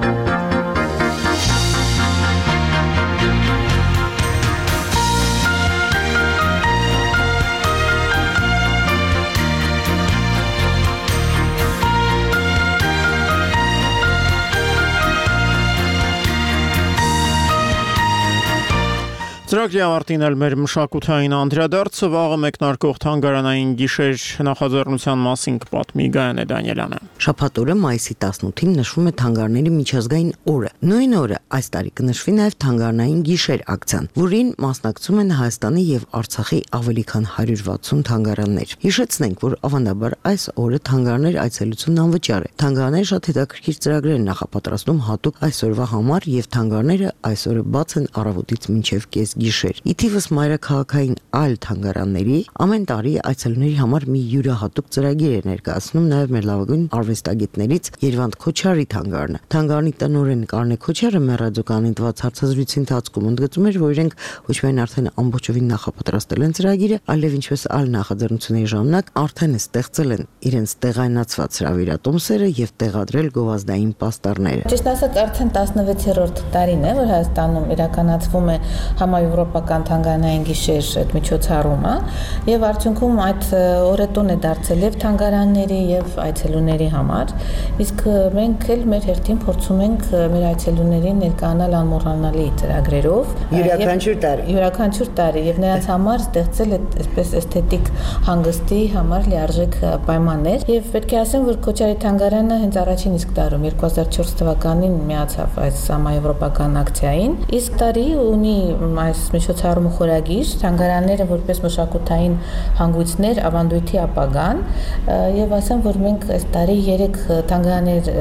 Ծրագրի ավարտին էլ մեր մշակութային անդրադարձը վաղը մեկնարկող թանգարանային գիշեր նախաձեռնության մասին կպատմի Գայանե Դանիելյանը։ Շաբաթ օրը մայիսի 18-ին նշվում է թանգարանների միջազգային օրը։ Նույն օրը այս տարի կնշվի նաև թանգարանային գիշեր ակցիան, որին մասնակցում են Հայաստանի եւ Արցախի ավելի քան 160 թանգարաններ։ Հիշեցնենք, որ ավանդաբար այս օրը թանգարաններ այցելությունն անվճար է։ Թանգարանները շատ հետաքրքիր ծրագրեր են նախապատրաստում հատուկ այսօրվա համար եւ թանգարանները այսօրը բաց են առավոտից մինչեւ կես գիշեր։ Իթիվս մայրաքաղաքային այլ թանգարանների ամեն տարի այցելուների համար մի յուրահատուկ ծրագիր է ներկայացնում նաև մեր լավագույն արվեստագետներից Երվանդ Քոչարի թանգարանը։ Թանգարանի տնօրեն Կարնե Քոչարը մեր ռադիոկայանին տված հարցազրույցի ընթացքում ընդգծում էր, որ իրենք ոչ միայն արդեն ամբողջովին նախապատրաստել են ծրագիրը, այլև ինչպես այլ նախաձեռնությունների ժամանակ արդեն ստեղծել են իրենց տեղայնացված հրավիրատոմսերը եւ տեղադրել գովազդային պաստառները։ Ճիշտ ասած, արդեն 16-րդ տարին է, որ Հայաստանում իրականացվում է համաեվրոպական թանգարանային գիշեր այդ միջոցառումը եւ արդյունքում այդ օրետուն է դարձել եւ թանգարանների եւ այցելուների համար, իսկ մենք էլ մեր հերթին փորձում ենք մեր այցելուներին ներկայանալ անմոռանալի ծրագրերով յուրաքանչյուր տարի եւ նրանց համար ստեղծել այսպես էսթետիկ հանգստի համար լիարժեք պայմաններ եւ պետք է ասեմ, որ Քոչարի թանգարանը հենց առաջին իսկ տարում 2004 թվականին միացավ այս համաեվրոպական ակցիային, իսկ տարի ունի այս միջոցառումը խորագիր թանգարանները որպես մշակութային հանգույցներ ավանդույթի ապագան եւ ասեմ, որ մենք այս տարի 3 թանգարաններ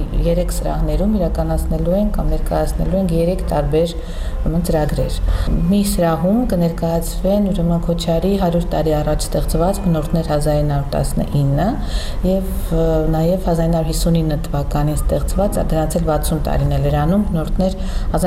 3 սրահներում իրականացնելու ենք կամ ներկայացնելու ենք 3 տարբեր ծրագրեր։ Մի սրահում կներկայացվեն ուրեմն Քոչարի 100 տարի առաջ ստեղծված բնորդներ 1919 եւ նաեւ 1959 թվականին ստեղծված դրանից էլ 60 տարին է լրանում բնորդներ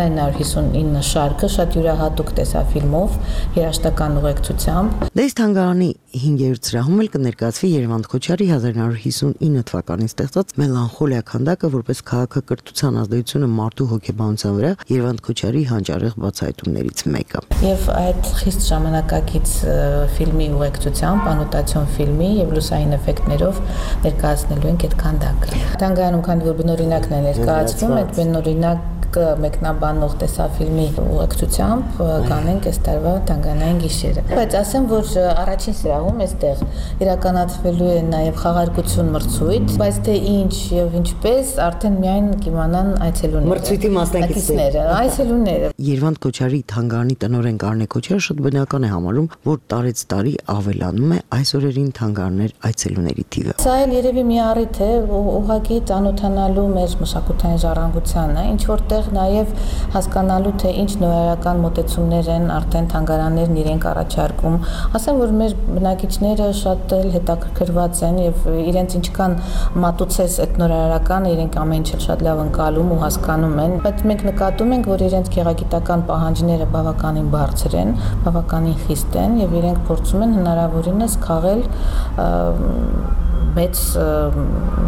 1959 շարքը շատ յուրահատուկ տեսաֆիլմով երաժշտական ուղեկցությամբ։ Դες թանգարանի 5-րդ սրահում էլ կներկայացվի Երվանդ Քոչարի 1959 թվականին ստեղծած Մելանխոլիա քանդակը որպես քաղաքակրթության ազդեցությունը մարդու հոգեբանության վրա Երվանդ Քոչարի հանճարեղ բացահայտումներից մեկը։ Եվ այդ խիստ ժամանակակից ֆիլմի ուղեկցությամբ, անոտացիոն ֆիլմի եւ լուսային էֆեկտներով ներկայացնելու ենք այդ քանդակը։ Թանգարանում քանի որ բնօրինակն է ներկայացվում, այդ բնօրինակ մեկնաբանող տեսաֆիլմի ուղեկցությամբ կանենք այս տարվա թանգարանային գիշերը։ Բայց ասեմ, որ առաջին սրահում այստեղ իրականացվելու է նաև խաղարկություն մրցույթ, բայց թե ինչ եւ ինչպես արդեն միայն կիմանան այցելուները։ Մրցույթի մասնակիցները, այցելուները։ Երվանդ Քոչարի թանգարանի տնօրեն Կարնե Քոչարը շատ բնական է համարում, որ տարեց տարի ավելանում է այս օրերին թանգարաններ այցելուների թիվը։ Սա էլ երևի մի առիթ է ուղղակի ծանոթանալու մեր մշակութային ժառանգությանը, ինչ որտեղ նաև հասկանալու թե ինչ նորարարական մոտեցումներ են արդեն թանգարաններն իրենք առաջարկում։ Ասեմ, որ մեր բնակիչները շատ էլ հետաքրքրված են եւ իրենց ինչքան մատուցես այդ նորարարականը, իրենք ամեն ինչ շատ լավ ընկալում ու հասկանում են, բայց մենք նկատում ենք, որ իրենց գեղագիտական պահանջները բավականին բարձր են, բավականին խիստ են եւ իրենք փորձում են հնարավորինս քաղել մեծ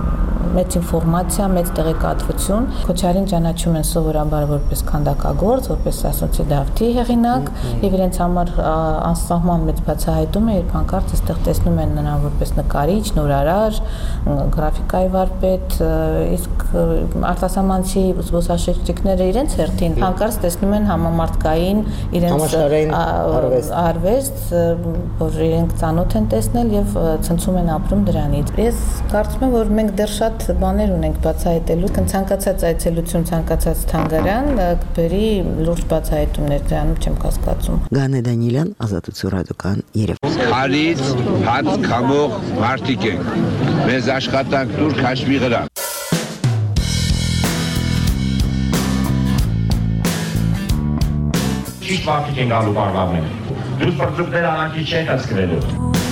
մեծ ինֆորմացիա, մեծ տեղեկատվություն։ Քոչարին ճանաչում են սովորաբար որպես քանդակագործ, որպես ասոցի դավթի հեղինակ, եւ իրենց համար անսահման մեծ բացահայտում է, երբ հանկարծ այստեղ տեսնում են նրան որպես նկարիչ, նորարար, գրաֆիկայի վարպետ, իսկ արտասահմանցի զբոսաշրջիկները իրենց հերթին հանկարծ տեսնում են համամարտկային իրենց արվեստ, որ իրենք ծանոթ են տեսնել եւ ցնցում են ապրում դրանից։ Ես կարծում եմ, որ մենք դեռ շատ բաներ ունենք բացահայտելու, ցանկացած այցելություն, ցանկացած թանգարան կբերի լուրջ բացահայտումներ, դրանով չեմ կասկածում։ Գանե Դանիելյան, Ազատություն ռադիոկայան, Երևան։ Խարից հաց կամող մարդիկ ենք։ Մեզ աշխատանք դուր քաշվի վրա։ Ճիշտ մարդիկ են գալու բարվարներ։ Դուք պրծուկներ անակի չեն հսկվելու։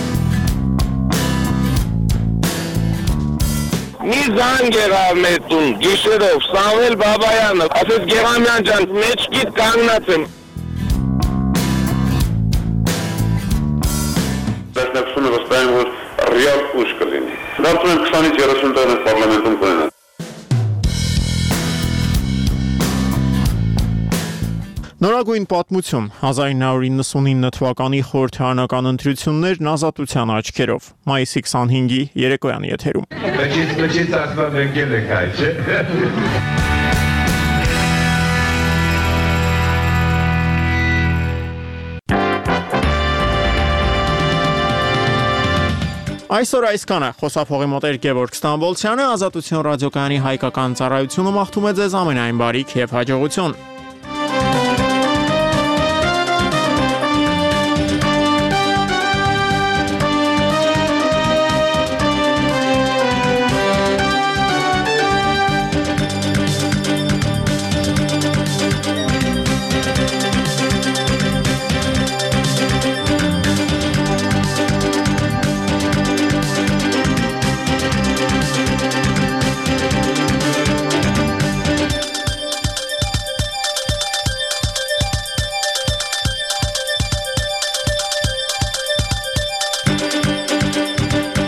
Մի զանգ եղավ մեր տուն, գիշերով, Սամվել Բաբայանը, ասեց Գեղամյան ջան, մեջքիդ կանգնած եմ։ Վերջնացումը վստահ եմ, որ ռեալ ուժ կլինի։ Կարծում եմ 20-ից 30 տարի պարլամենտում կունենա։ Նորագույն պատմություն 1999 թվականի խորհրդարանական ընտրություններն ազատության աչքերով մայիսի 25-ի երեկոյան եթերում։ Լճից ասված եկել եք այ, չէ՞։ Այսօր այսքանը խոսափողի մոտ էր Գևորգ Ստամբոլցյանը, Ազատություն ռադիոկայանի հայկական ծառայությունը մաղթում է ձեզ ամենայն բարիք եւ հաջողություն։